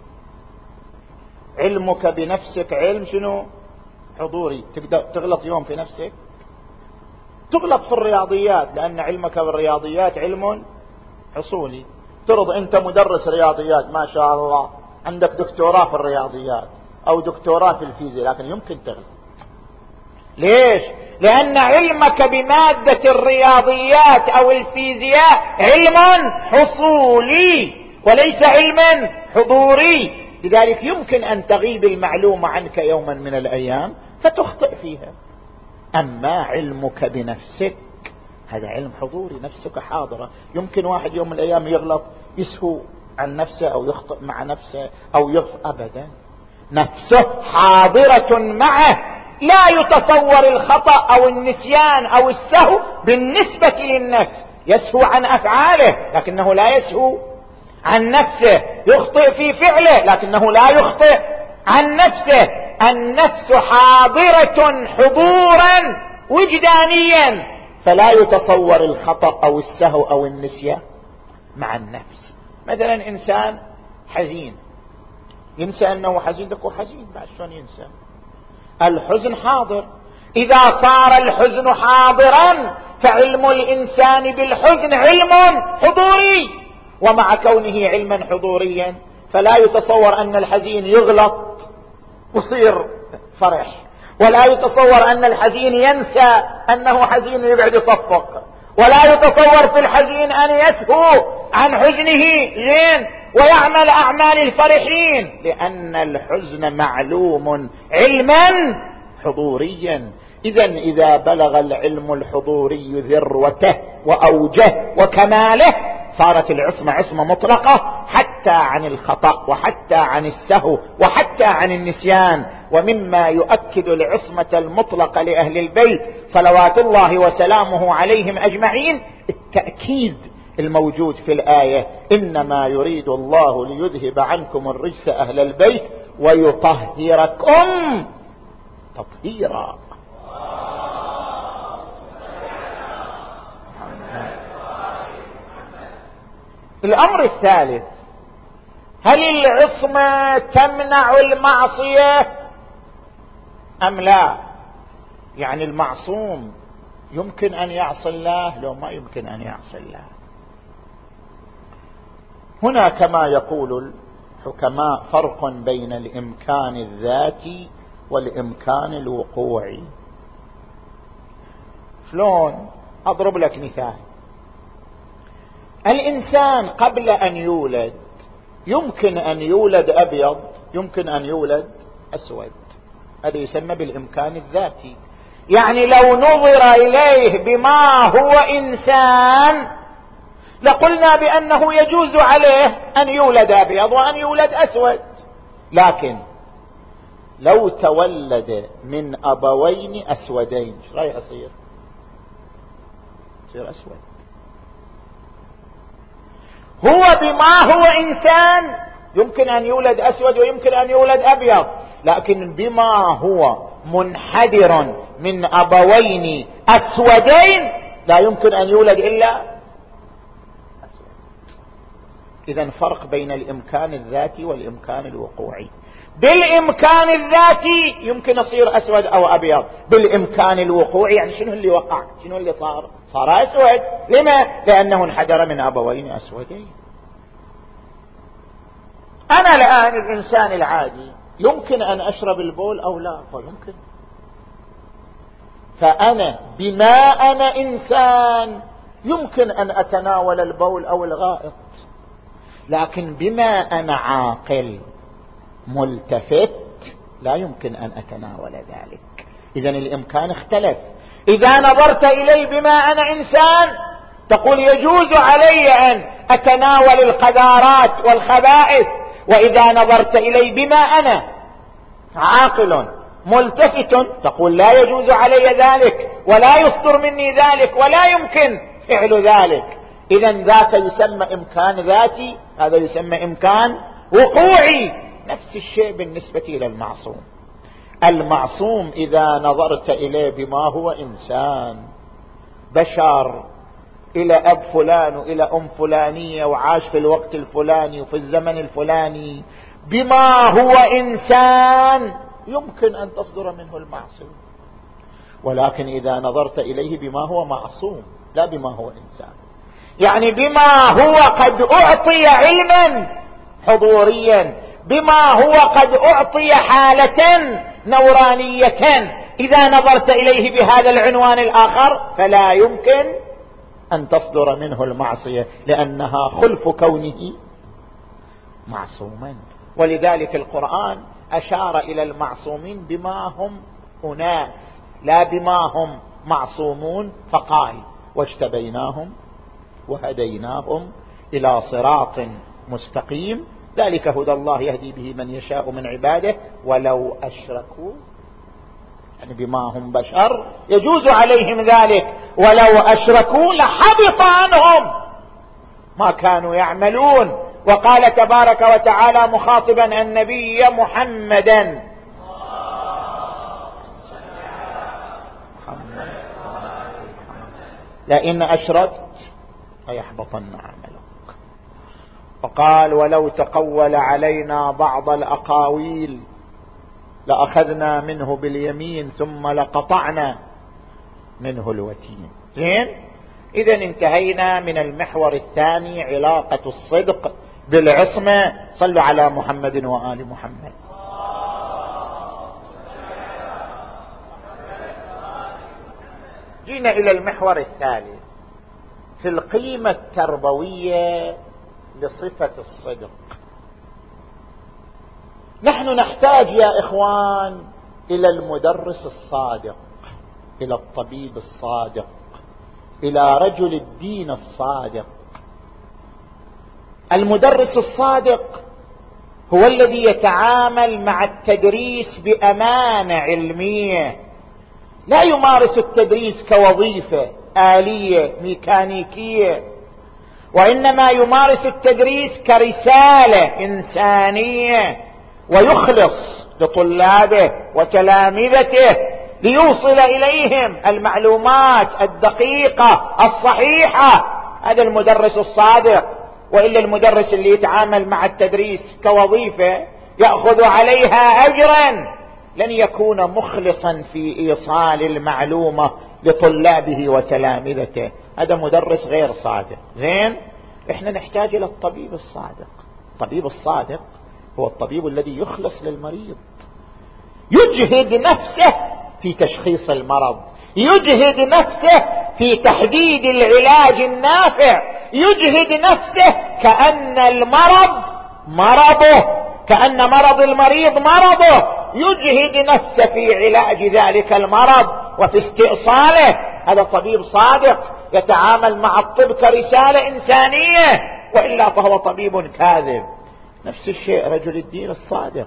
علمك بنفسك علم شنو؟ حضوري. تقدر تغلط يوم في نفسك؟ تغلط في الرياضيات، لأن علمك بالرياضيات علم حصولي. ترض أنت مدرس رياضيات ما شاء الله، عندك دكتوراه في الرياضيات أو دكتوراه في الفيزياء، لكن يمكن تغلط. ليش؟ لأن علمك بمادة الرياضيات أو الفيزياء علم حصولي وليس علم حضوري، لذلك يمكن أن تغيب المعلومة عنك يوما من الأيام فتخطئ فيها. أما علمك بنفسك هذا علم حضوري، نفسك حاضرة. يمكن واحد يوم من الأيام يغلط، يسهو عن نفسه أو يخطئ مع نفسه أو يغفر، أبدا نفسه حاضرة معه. لا يتصور الخطأ أو النسيان أو السهو بالنسبة للنفس، يسهو عن أفعاله لكنه لا يسهو عن نفسه، يخطئ في فعله لكنه لا يخطئ عن نفسه. النفس حاضرة حضورا وجدانيا، فلا يتصور الخطأ أو السهو أو النسيان مع النفس. مثلا إنسان حزين ينسى أنه حزين، دكو حزين بعد شلون ينسى؟ الحزن حاضر. إذا صار الحزن حاضرا فعلم الإنسان بالحزن علم حضوري، ومع كونه علما حضوريا فلا يتصور أن الحزين يغلط ويصير فرح، ولا يتصور أن الحزين ينسى أنه حزين ويقعد يصفق، ولا يتصور في الحزين أن يسهو عن حزنه زين ويعمل أعمال الفرحين، لأن الحزن معلوم علما حضوريا. إذا بلغ العلم الحضوري ذروته وأوجه وكماله صارت العصمة عصمة مطلقة حتى عن الخطأ وحتى عن السهو وحتى عن النسيان. ومما يؤكد العصمة المطلقة لأهل البيت صلوات الله وسلامه عليهم أجمعين التأكيد الموجود في الآية: إنما يريد الله ليذهب عنكم الرجس أهل البيت ويطهركم تطهيرا. الأمر الثالث: هل العصمة تمنع المعصية أم لا؟ يعني المعصوم يمكن أن يعصي الله لو ما يمكن أن يعصي الله. هنا كما يقول الحكماء فرق بين الإمكان الذاتي والإمكان الوقوعي. شلون؟ أضرب لك مثال. الإنسان قبل أن يولد يمكن أن يولد أبيض، يمكن أن يولد أسود، هذا يسمى بالإمكان الذاتي. يعني لو نظر إليه بما هو إنسان لقلنا بأنه يجوز عليه أن يولد أبيض وأن يولد أسود. لكن لو تولد من أبوين أسودين ايش رايح يصير؟ يصير أسود. هو بما هو إنسان يمكن أن يولد أسود ويمكن أن يولد أبيض، لكن بما هو منحدر من أبوين أسودين لا يمكن أن يولد إلا أسود. إذن فرق بين الإمكان الذاتي والإمكان الوقوعي. بالإمكان الذاتي يمكن يصير أسود أو أبيض، بالإمكان الوقوعي يعني شنو اللي وقع؟ شنو اللي صار أسود. لما؟ لأنه انحدر من أبوين أسودين. أنا الآن الإنسان العادي يمكن أن أشرب البول أو لا؟ يمكن. فأنا بما أنا إنسان يمكن أن أتناول البول أو الغائط، لكن بما أنا عاقل ملتفت لا يمكن أن أتناول ذلك. إذن الإمكان اختلف. إذا نظرت إلي بما أنا إنسان تقول يجوز علي أن أتناول القذارات والخبائث، وإذا نظرت إلي بما أنا عاقل ملتفت تقول لا يجوز علي ذلك ولا يصدر مني ذلك ولا يمكن فعل ذلك. إذن ذاك يسمى إمكان ذاتي، هذا يسمى إمكان وقوعي. نفس الشيء بالنسبة إلى المعصوم. المعصوم إذا نظرت إليه بما هو إنسان بشر، إلى أب فلان وإلى أم فلانية وعاش في الوقت الفلاني وفي الزمن الفلاني، بما هو إنسان يمكن أن تصدر منه المعصية. ولكن إذا نظرت إليه بما هو معصوم لا بما هو إنسان، يعني بما هو قد أعطي علما حضوريا، بما هو قد أعطي حالة نورانية، إذا نظرت إليه بهذا العنوان الآخر فلا يمكن أن تصدر منه المعصية لأنها خلف كونه معصوما. ولذلك القرآن أشار إلى المعصومين بما هم أناس لا بما هم معصومون، فقال واجتبيناهم وهديناهم إلى صراط مستقيم ذلك هدى الله يهدي به من يشاء من عباده ولو أشركوا، يعني بما هم بشر يجوز عليهم ذلك، ولو أشركوا لحبط عنهم ما كانوا يعملون. وقال تبارك وتعالى مخاطبا النبي محمدا لئن أشركت ليحبطن عملك. وقال ولو تقول علينا بعض الأقاويل لأخذنا منه باليمين ثم لقطعنا منه الوتين. زين، إذا انتهينا من المحور الثاني علاقة الصدق بالعصمة. صلوا على محمد وآل محمد. جينا إلى المحور الثالث في القيمة التربوية لصفة الصدق. نحن نحتاج يا إخوان إلى المدرس الصادق، إلى الطبيب الصادق، إلى رجل الدين الصادق. المدرس الصادق هو الذي يتعامل مع التدريس بأمانة علمية، لا يمارس التدريس كوظيفة آلية ميكانيكية، وإنما يمارس التدريس كرسالة إنسانية، ويخلص لطلابه وتلامذته ليوصل إليهم المعلومات الدقيقة الصحيحة. هذا المدرس الصادق. وإلا المدرس اللي يتعامل مع التدريس كوظيفة يأخذ عليها أجرا لن يكون مخلصا في إيصال المعلومة لطلابه وتلامذته. هذا مدرس غير صادق. زين، احنا نحتاج إلى الطبيب الصادق. الطبيب الصادق هو الطبيب الذي يخلص للمريض، يجهد نفسه في تشخيص المرض، يجهد نفسه في تحديد العلاج النافع، يجهد نفسه كأن المرض مرضه، كأن مرض المريض مرضه، يجهد نفسه في علاج ذلك المرض وفي استئصاله. هذا طبيب صادق يتعامل مع الطب كرسالة إنسانية، وإلا فهو طبيب كاذب. نفس الشيء رجل الدين الصادق.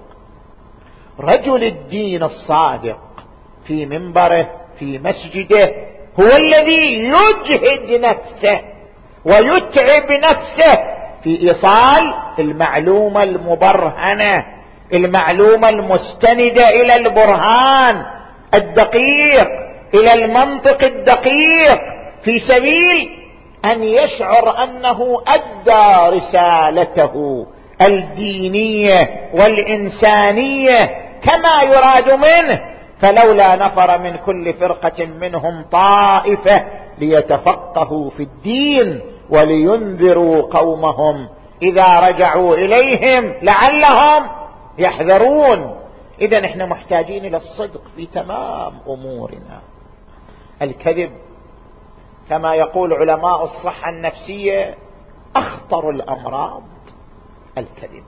رجل الدين الصادق في منبره في مسجده هو الذي يجهد نفسه ويتعب نفسه في إيصال المعلومة المبرهنة، المعلومة المستندة إلى البرهان الدقيق، إلى المنطق الدقيق، في سبيل أن يشعر أنه أدى رسالته الدينية والإنسانية كما يراد منه. فلولا نفر من كل فرقة منهم طائفة ليتفقهوا في الدين ولينذروا قومهم إذا رجعوا إليهم لعلهم يحذرون. إذا نحن محتاجين إلى الصدق في تمام أمورنا. الكذب كما يقول علماء الصحة النفسية أخطر الأمراض الكذب.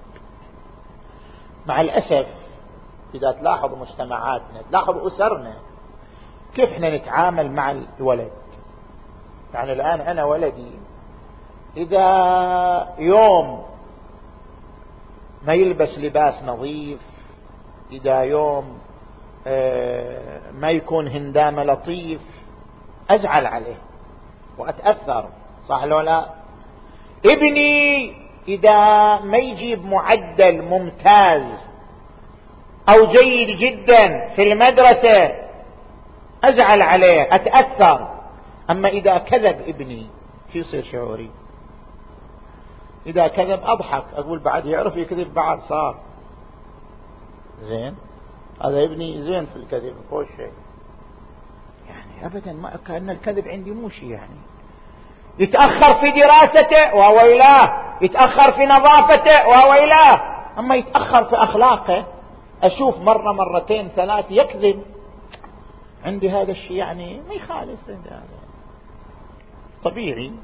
مع الأسف إذا تلاحظ مجتمعاتنا، تلاحظ أسرنا، كيف احنا نتعامل مع الولد. يعني الآن أنا ولدي إذا يوم ما يلبس لباس نظيف، إذا يوم ما يكون هندامة لطيف، أزعل عليه وأتأثر، صح لو لا؟ ابني إذا ما يجيب معدل ممتاز أو جيد جدا في المدرسة أزعل عليه أتأثر. أما إذا كذب ابني شو يصير شعوري؟ إذا كذب أضحك، أقول بعد يعرف يكذب، بعد صار زين، هذا ابني زين في الكذب فوق شيء. يعني أبدا ما كأن الكذب عندي مو شيء. يعني يتأخر في دراسته وويلاه، يتأخر في نظافته وويلاه. أما يتأخر في أخلاقه، أشوف مرة مرتين ثلاث يكذب، عندي هذا الشيء يعني ما يخالف، هذا طبيعي.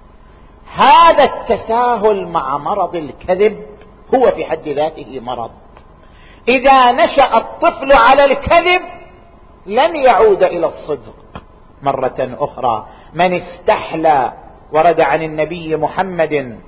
هذا التساهل مع مرض الكذب هو في حد ذاته مرض. إذا نشأ الطفل على الكذب لن يعود إلى الصدق مرة أخرى. من استحلى، ورد عن النبي محمد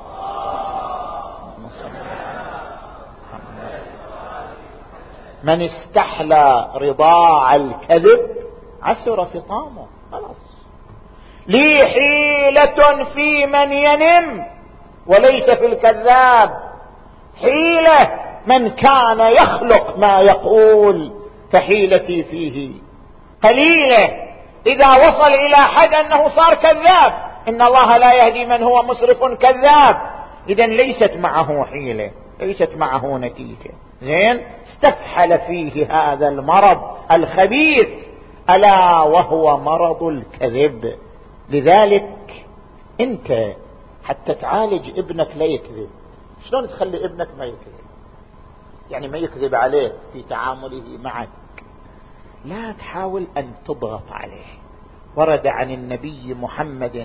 من استحلى رضاع الكذب عسر فطامه. خلاص، لي حيلة في من ينم وليس في الكذاب. حيلة من كان يخلق ما يقول فحيلتي فيه قليلة. إذا وصل إلى حد أنه صار كذاب، إن الله لا يهدي من هو مسرف كذاب. إذن ليست معه حيلة، ليست معه نتيجة. زين، استفحل فيه هذا المرض الخبيث، ألا وهو مرض الكذب. لذلك أنت حتى تعالج ابنك لا يكذب، شلون تخلي ابنك ما يكذب؟ يعني ما يكذب عليك في تعامله معك. لا تحاول أن تضغط عليه. ورد عن النبي محمد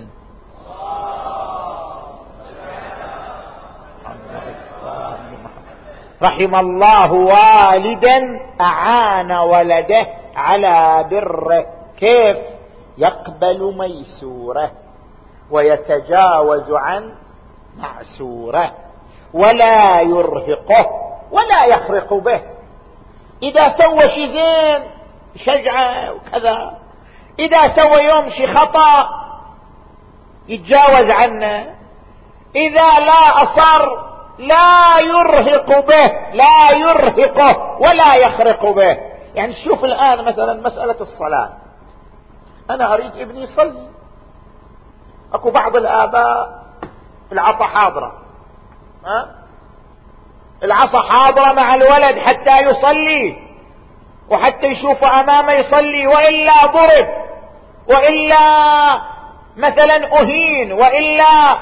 رحم الله والدا أعان ولده على بره. كيف؟ يقبل ميسوره ويتجاوز عن معسوره ولا يرهقه ولا يخرق به. إذا سوى شيء زين شجعه وكذا، إذا سوى يوم شيء خطأ يتجاوز عنه، إذا لا أصر لا يرهق به، لا يرهقه ولا يخرق به. يعني شوف الآن مثلا مسألة الصلاة، أنا أريد ابني يصلي، أكو بعض الآباء العصا حاضرة، العصا حاضرة مع الولد حتى يصلي وحتى يشوف أمامه يصلي، وإلا ضرب، وإلا مثلا أهين، وإلا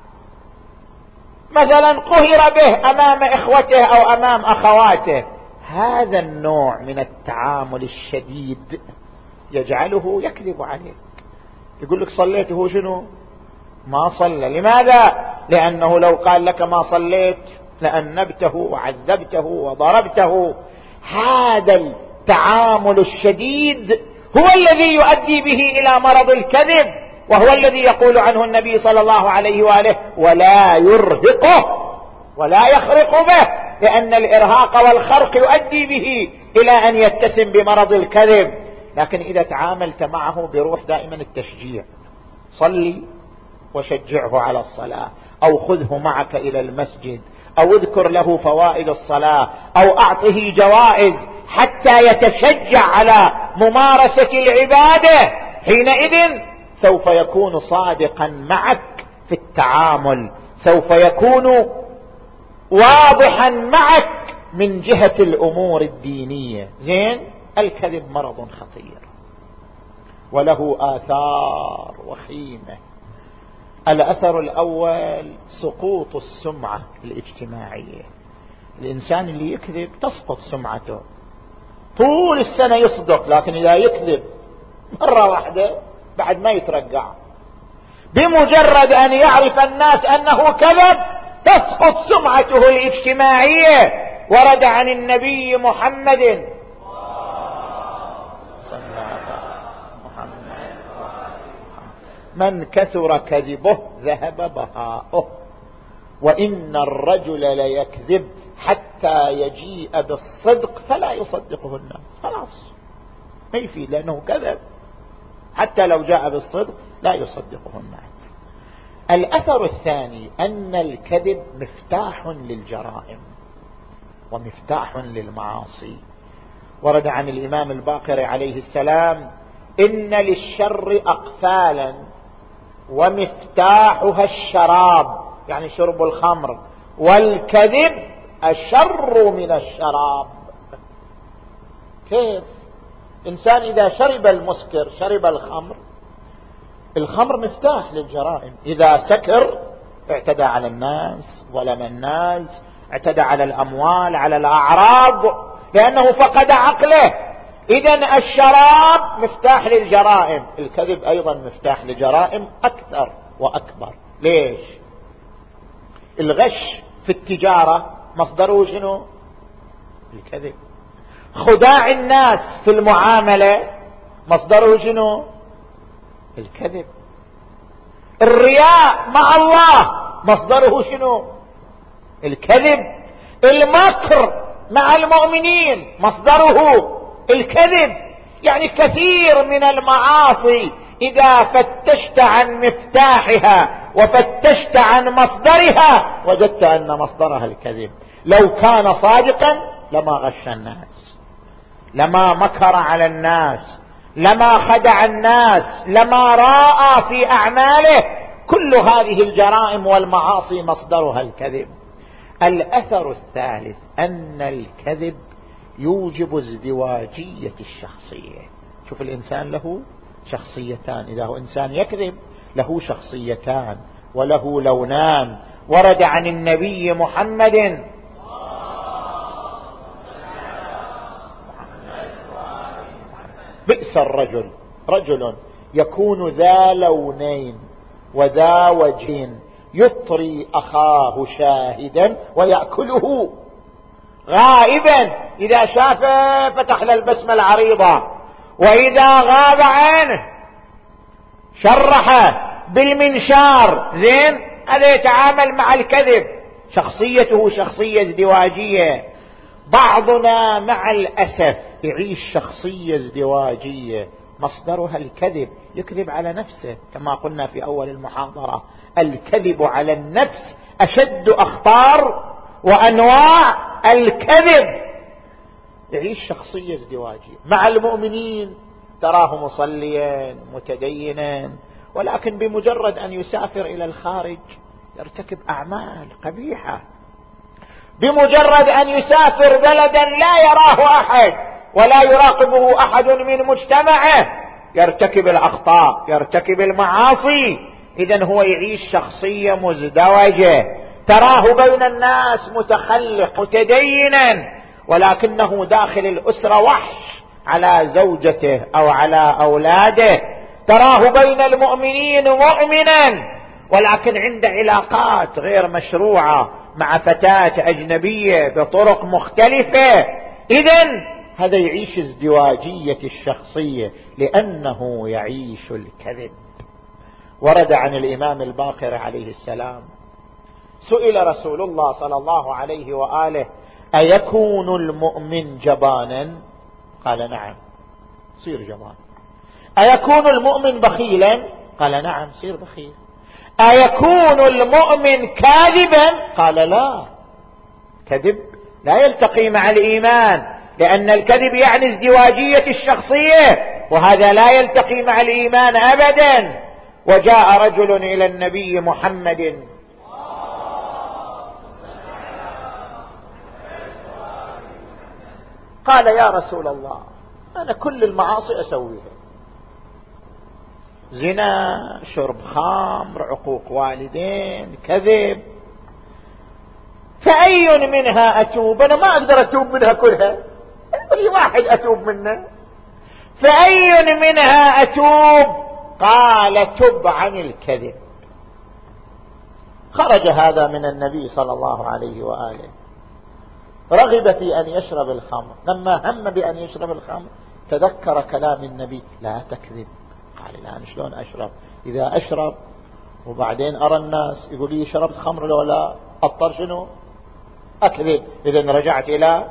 مثلا قهر به أمام إخوته أو أمام أخواته. هذا النوع من التعامل الشديد يجعله يكذب عليك، يقول لك صليت، هو شنو؟ ما صلى. لماذا؟ لأنه لو قال لك ما صليت لأنبته وعذبته وضربته. هذا التعامل الشديد هو الذي يؤدي به إلى مرض الكذب، وهو الذي يقول عنه النبي صلى الله عليه وآله ولا يرهقه ولا يخرق به، لأن الإرهاق والخرق يؤدي به إلى أن يتسم بمرض الكذب. لكن إذا تعاملت معه بروح دائما التشجيع، صلي وشجعه على الصلاة، أو خذه معك إلى المسجد، أو اذكر له فوائد الصلاة، أو أعطه جوائز حتى يتشجع على ممارسة العبادة، حينئذ سوف يكون صادقا معك في التعامل، سوف يكون واضحا معك من جهة الأمور الدينية. زين؟ الكذب مرض خطير وله آثار وخيمة. الأثر الأول سقوط السمعة الاجتماعية. الإنسان اللي يكذب تسقط سمعته، طول السنة يصدق، لكن إذا يكذب مرة واحدة بعد ما يترجع، بمجرد أن يعرف الناس أنه كذب تسقط سمعته الاجتماعية. ورد عن النبي محمد من كثر كذبه ذهب بهاؤه، وإن الرجل ليكذب حتى يجيء بالصدق فلا يصدقه الناس. خلاص ما يفيد، لأنه كذب، حتى لو جاء بالصدق لا يصدقه الناس. الأثر الثاني أن الكذب مفتاح للجرائم ومفتاح للمعاصي. ورد عن الإمام الباقر عليه السلام إن للشر أقفالا ومفتاحها الشراب، يعني شرب الخمر، والكذب أشر من الشراب. كيف؟ إنسان إذا شرب المسكر، شرب الخمر، الخمر مفتاح للجرائم، إذا سكر اعتدى على الناس، ظلم الناس، اعتدى على الأموال، على الأعراض، لأنه فقد عقله. إذن الشراب مفتاح للجرائم، الكذب أيضا مفتاح لجرائم أكثر وأكبر. ليش؟ الغش في التجارة مصدره شنو؟ الكذب. خداع الناس في المعاملة مصدره شنو؟ الكذب. الرياء مع الله مصدره شنو؟ الكذب. المكر مع المؤمنين مصدره الكذب. يعني كثير من المعاصي إذا فتشت عن مفتاحها وفتشت عن مصدرها وجدت أن مصدرها الكذب. لو كان صادقا لما غش الناس، لما مكر على الناس، لما خدع الناس، لما راى في أعماله. كل هذه الجرائم والمعاصي مصدرها الكذب. الأثر الثالث أن الكذب يوجب ازدواجية الشخصية. شوف الإنسان له شخصيتان، إذا هو إنسان يكذب له شخصيتان وله لونان. ورد عن النبي محمد بئس الرجل رجل يكون ذا لونين وذا وجهين يطري أخاه شاهدا ويأكله. غائبا، إذا شافه فتح له البسمة العريضة، وإذا غاب عنه شرحه بالمنشار. زين، هذا يتعامل مع الكذب، شخصيته شخصية ازدواجية. بعضنا مع الأسف يعيش شخصية ازدواجية مصدرها الكذب، يكذب على نفسه كما قلنا في أول المحاضرة. الكذب على النفس أشد أخطار وأنواع الكذب. يعيش شخصية ازدواجية. مع المؤمنين تراه مصليا متدينا، ولكن بمجرد أن يسافر إلى الخارج يرتكب أعمال قبيحة. بمجرد أن يسافر بلدا لا يراه أحد ولا يراقبه أحد من مجتمعه يرتكب الأخطاء، يرتكب المعاصي. إذن هو يعيش شخصية مزدوجة. تراه بين الناس متخلق متدينا، ولكنه داخل الأسرة وحش على زوجته أو على أولاده. تراه بين المؤمنين مؤمنا، ولكن عنده علاقات غير مشروعة مع فتاة أجنبية بطرق مختلفة. إذن هذا يعيش ازدواجية الشخصية لأنه يعيش الكذب. ورد عن الإمام الباقر عليه السلام سئل رسول الله صلى الله عليه وآله: أيكون المؤمن جبانا؟ قال: نعم، صير جبان. أيكون المؤمن بخيلا؟ قال: نعم، صير بخيل. أيكون المؤمن كاذبا؟ قال: لا، كذب لا يلتقي مع الإيمان، لأن الكذب يعني ازدواجية الشخصية، وهذا لا يلتقي مع الإيمان أبدا. وجاء رجل إلى النبي محمد قال: يا رسول الله، أنا كل المعاصي أسويها، زنا، شرب خمر، عقوق والدين، كذب، فأي منها أتوب؟ أنا ما أقدر أتوب منها كلها، أي واحد أتوب منه، فأي منها أتوب؟ قال: تب عن الكذب. خرج هذا من النبي صلى الله عليه وآله، رغب في أن يشرب الخمر. لما هم بأن يشرب الخمر تذكر كلام النبي: لا تكذب. قال: الآن شلون أشرب؟ إذا أشرب وبعدين أرى الناس يقول لي شربت خمر لو لا أضطر شنو؟ أكذب. إذن رجعت إلى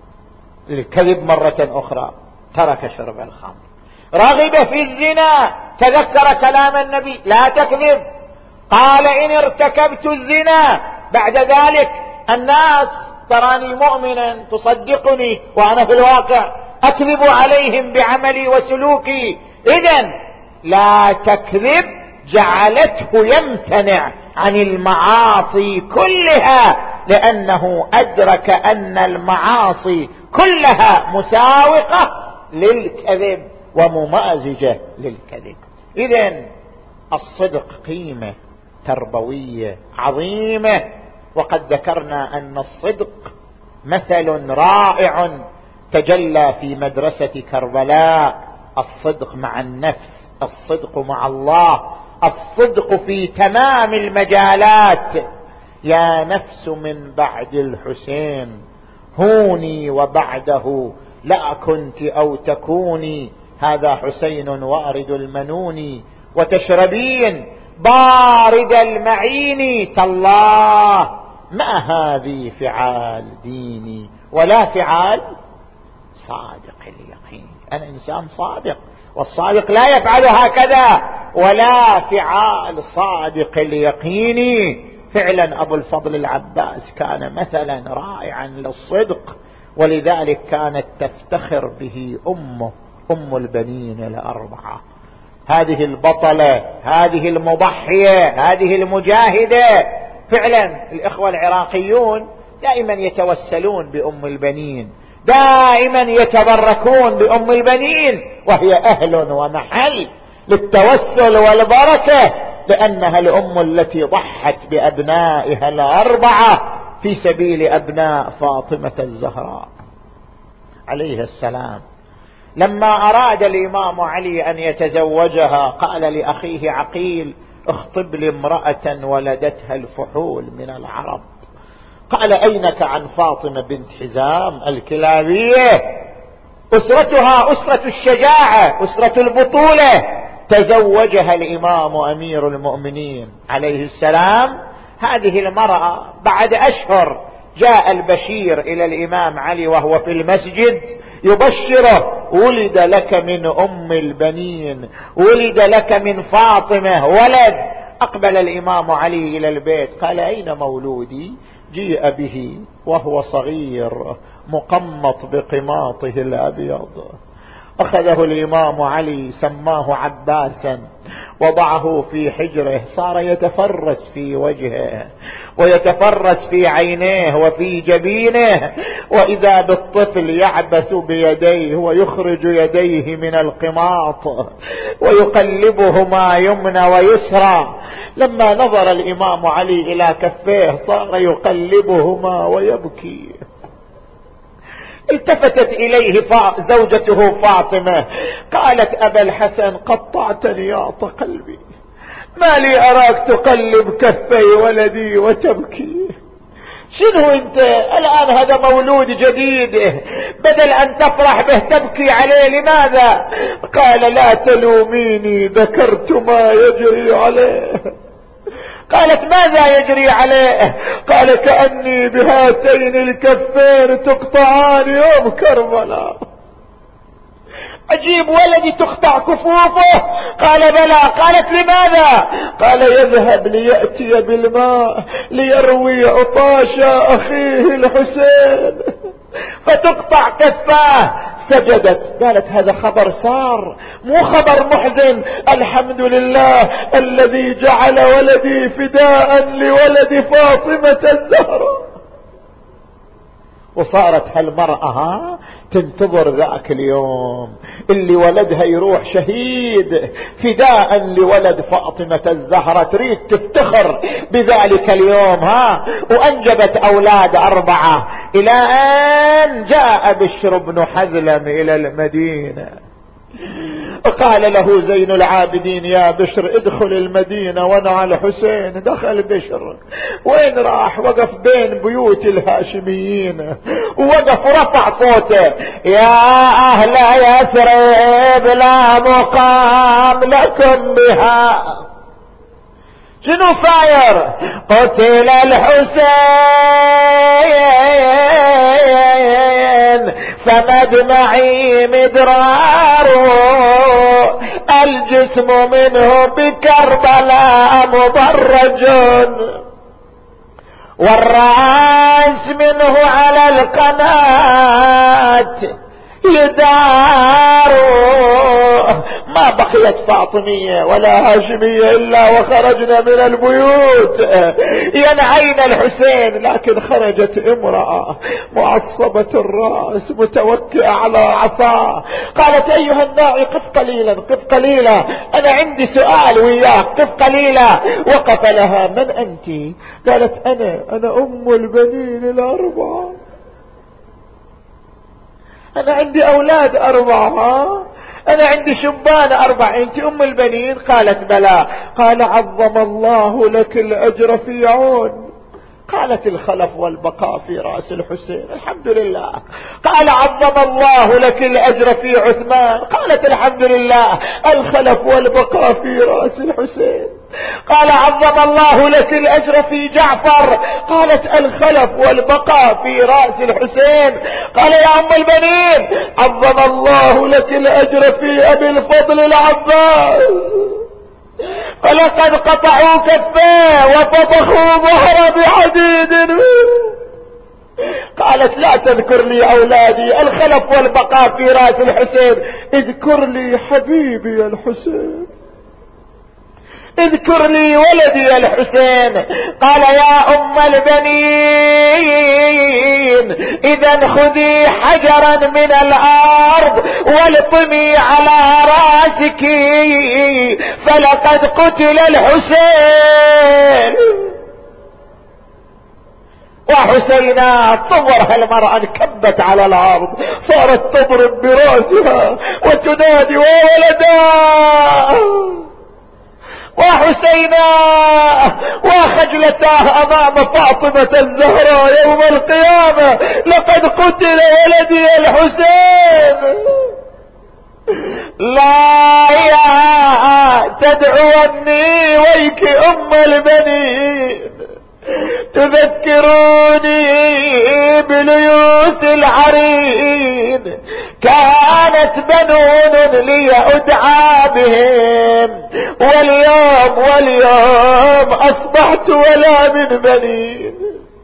الكذب مرة أخرى، ترك شرب الخمر. رغب في الزنا، تذكر كلام النبي: لا تكذب. قال: إن ارتكبت الزنا بعد ذلك الناس تراني مؤمنا تصدقني وأنا في الواقع أكذب عليهم بعملي وسلوكي. إذن لا تكذب جعلته يمتنع عن المعاصي كلها، لأنه أدرك أن المعاصي كلها مساوقة للكذب وممازجة للكذب. إذن الصدق قيمة تربوية عظيمة، وقد ذكرنا أن الصدق مثل رائع تجلى في مدرسة كربلاء. الصدق مع النفس، الصدق مع الله، الصدق في تمام المجالات. يا نفس من بعد الحسين هوني وبعده لا كنت أو تكوني، هذا حسين وارد المنون، وتشربين بارد المعين، تالله ما هذه فعال ديني ولا فعال صادق اليقين. أنا إنسان صادق، والصادق لا يفعل هكذا، ولا فعال صادق اليقين. فعلا أبو الفضل العباس كان مثلا رائعا للصدق، ولذلك كانت تفتخر به أمه، أم البنين الأربعة، هذه البطلة، هذه المضحية، هذه المجاهدة. فعلا الإخوة العراقيون دائما يتوسلون بأم البنين، دائما يتبركون بأم البنين، وهي أهل ومحل للتوسل والبركة، لأنها الأم التي ضحت بأبنائها الأربعة في سبيل أبناء فاطمة الزهراء عليه السلام. لما أراد الإمام علي أن يتزوجها قال لأخيه عقيل: اخطب لي امرأة ولدتها الفحول من العرب، قال أينك عن فاطمة بنت حزام الكلابية، أسرتها أسرة الشجاعة، أسرة البطولة، تزوجها الإمام أمير المؤمنين عليه السلام. هذه المرأة بعد أشهر جاء البشير إلى الإمام علي وهو في المسجد يبشره: ولد لك من أم البنين، ولد لك من فاطمة ولد. أقبل الإمام علي إلى البيت، قال: أين مولودي؟ جيء به وهو صغير مقمط بقماطه الأبيض. أخذه الإمام علي سماه عباسا، وضعه في حجره، صار يتفرس في وجهه ويتفرس في عينيه وفي جبينه، وإذا بالطفل يعبث بيديه ويخرج يديه من القماط ويقلبهما يمنى ويسرى. لما نظر الإمام علي إلى كفيه صار يقلبهما ويبكي. التفتت إليه زوجته فاطمة قالت: أبا الحسن قطعتني يعط قلبي، ما لي أراك تقلب كفي ولدي وتبكي؟ شنو انت الآن؟ هذا مولود جديد، بدل أن تفرح به تبكي عليه، لماذا؟ قال: لا تلوميني، ذكرت ما يجري عليه. قالت: ماذا يجري عليه؟ قال: كأني بهاتين الكفين تقطعان يوم كربلاء. عجيب، ولدي تقطع كفوفه؟ قال: بلى. قالت: لماذا؟ قال: يذهب ليأتي بالماء ليروي عطاش أخيه الحسين فتقطع كفاه. سجدت، قالت: هذا خبر سار، مو خبر محزن. الحمد لله الذي جعل ولدي فداء لولد فاطمة الزهراء. وصارت هالمرأة تنتظر ذاك اليوم اللي ولدها يروح شهيد فداء لولد فاطمة الزهراء، تريد تفتخر بذلك اليوم. وأنجبت أولاد 4 إلى أن جاء بشر بن حذلم إلى المدينة. قال له زين العابدين: يا بشر ادخل المدينة ونع الحسين. دخل بشر، وين راح؟ وقف بين بيوت الهاشميين، ووقف رفع صوته: يا أهل يثرب لا مقام لكم بها. شنو صاير؟ قتل الحسين فمدمعي مدرار، الجسم منه بكربلاء مضرج، والرأس منه على القناة يدار. ما بقيت فاطمية ولا هاشمية إلا وخرجنا من البيوت ينعين الحسين، لكن خرجت امرأة معصبة الرأس متوكئة على عصاه. قالت: أيها الناعي قف قليلا، قف قليلا، أنا عندي سؤال وياك، قف قليلا. وقف لها: من أنت؟ قالت: أنا أم البنين 4، أنا عندي أولاد 4، أنا عندي شبان 4، أنت أم البنين؟ قالت: بلى. قال: عظم الله لك الأجر في عون. قالت: الخلف والبقاء في رأس الحسين. الحمد لله. قال: عظم الله لك الأجر في عثمان. قالت: الحمد لله. الخلف والبقاء في رأس الحسين. قال: عظم الله لك الأجر في جعفر. قالت: الخلف والبقاء في رأس الحسين. قال: يا أم البنين، عظم الله لك الأجر في أبي الفضل العباس، فلقد قطعوا كفاه وفضخوا ظهر بحديد. قالت: لا تذكر لي أولادي، الخلف والبقاء في رأس الحسين، اذكر لي حبيبي الحسين، اذكر لي ولدي الحسين. قال: يا أم البنين، إذا خذي حجرا من الأرض والطمي على رأسك، فلقد قتل الحسين. وحسينا صور هالمرأة انكبت على الأرض، صارت تضرب برأسها وتنادي: وولدا وحسينا وخجلتاه امام فاطمة الزهراء يوم القيامة، لقد قتل ولدي الحسين. لا يا تدعوني ويك ام البنين، تذكروني بليوث العرين، كانت بنون لي ادعى بهم، واليوم اصبحت ولا من بنين.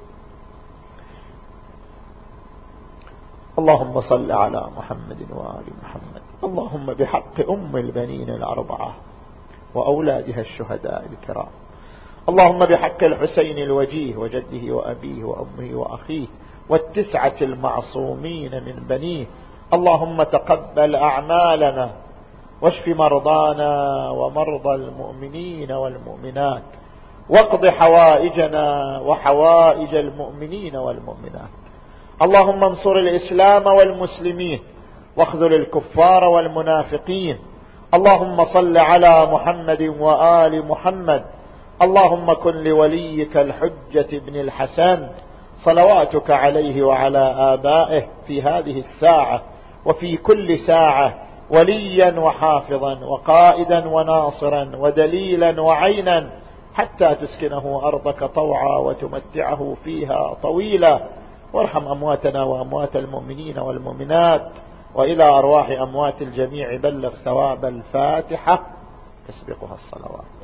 اللهم صل على محمد وآل محمد. اللهم بحق ام البنين الاربعة واولادها الشهداء الكرام، اللهم بحق الحسين الوجيه وجده وأبيه وأمه وأخيه والتسعة المعصومين من بنيه، اللهم تقبل أعمالنا واشف مرضانا ومرضى المؤمنين والمؤمنات، واقض حوائجنا وحوائج المؤمنين والمؤمنات. اللهم انصر الإسلام والمسلمين واخذل الكفار والمنافقين. اللهم صل على محمد وآل محمد. اللهم كن لوليك الحجة بن الحسن صلواتك عليه وعلى آبائه في هذه الساعة وفي كل ساعة وليا وحافظا وقائدا وناصرا ودليلا وعينا، حتى تسكنه أرضك طوعا وتمتعه فيها طويلا. وارحم أمواتنا وأموات المؤمنين والمؤمنات، وإلى أرواح أموات الجميع بلغ ثواب الفاتحة تسبقها الصلوات.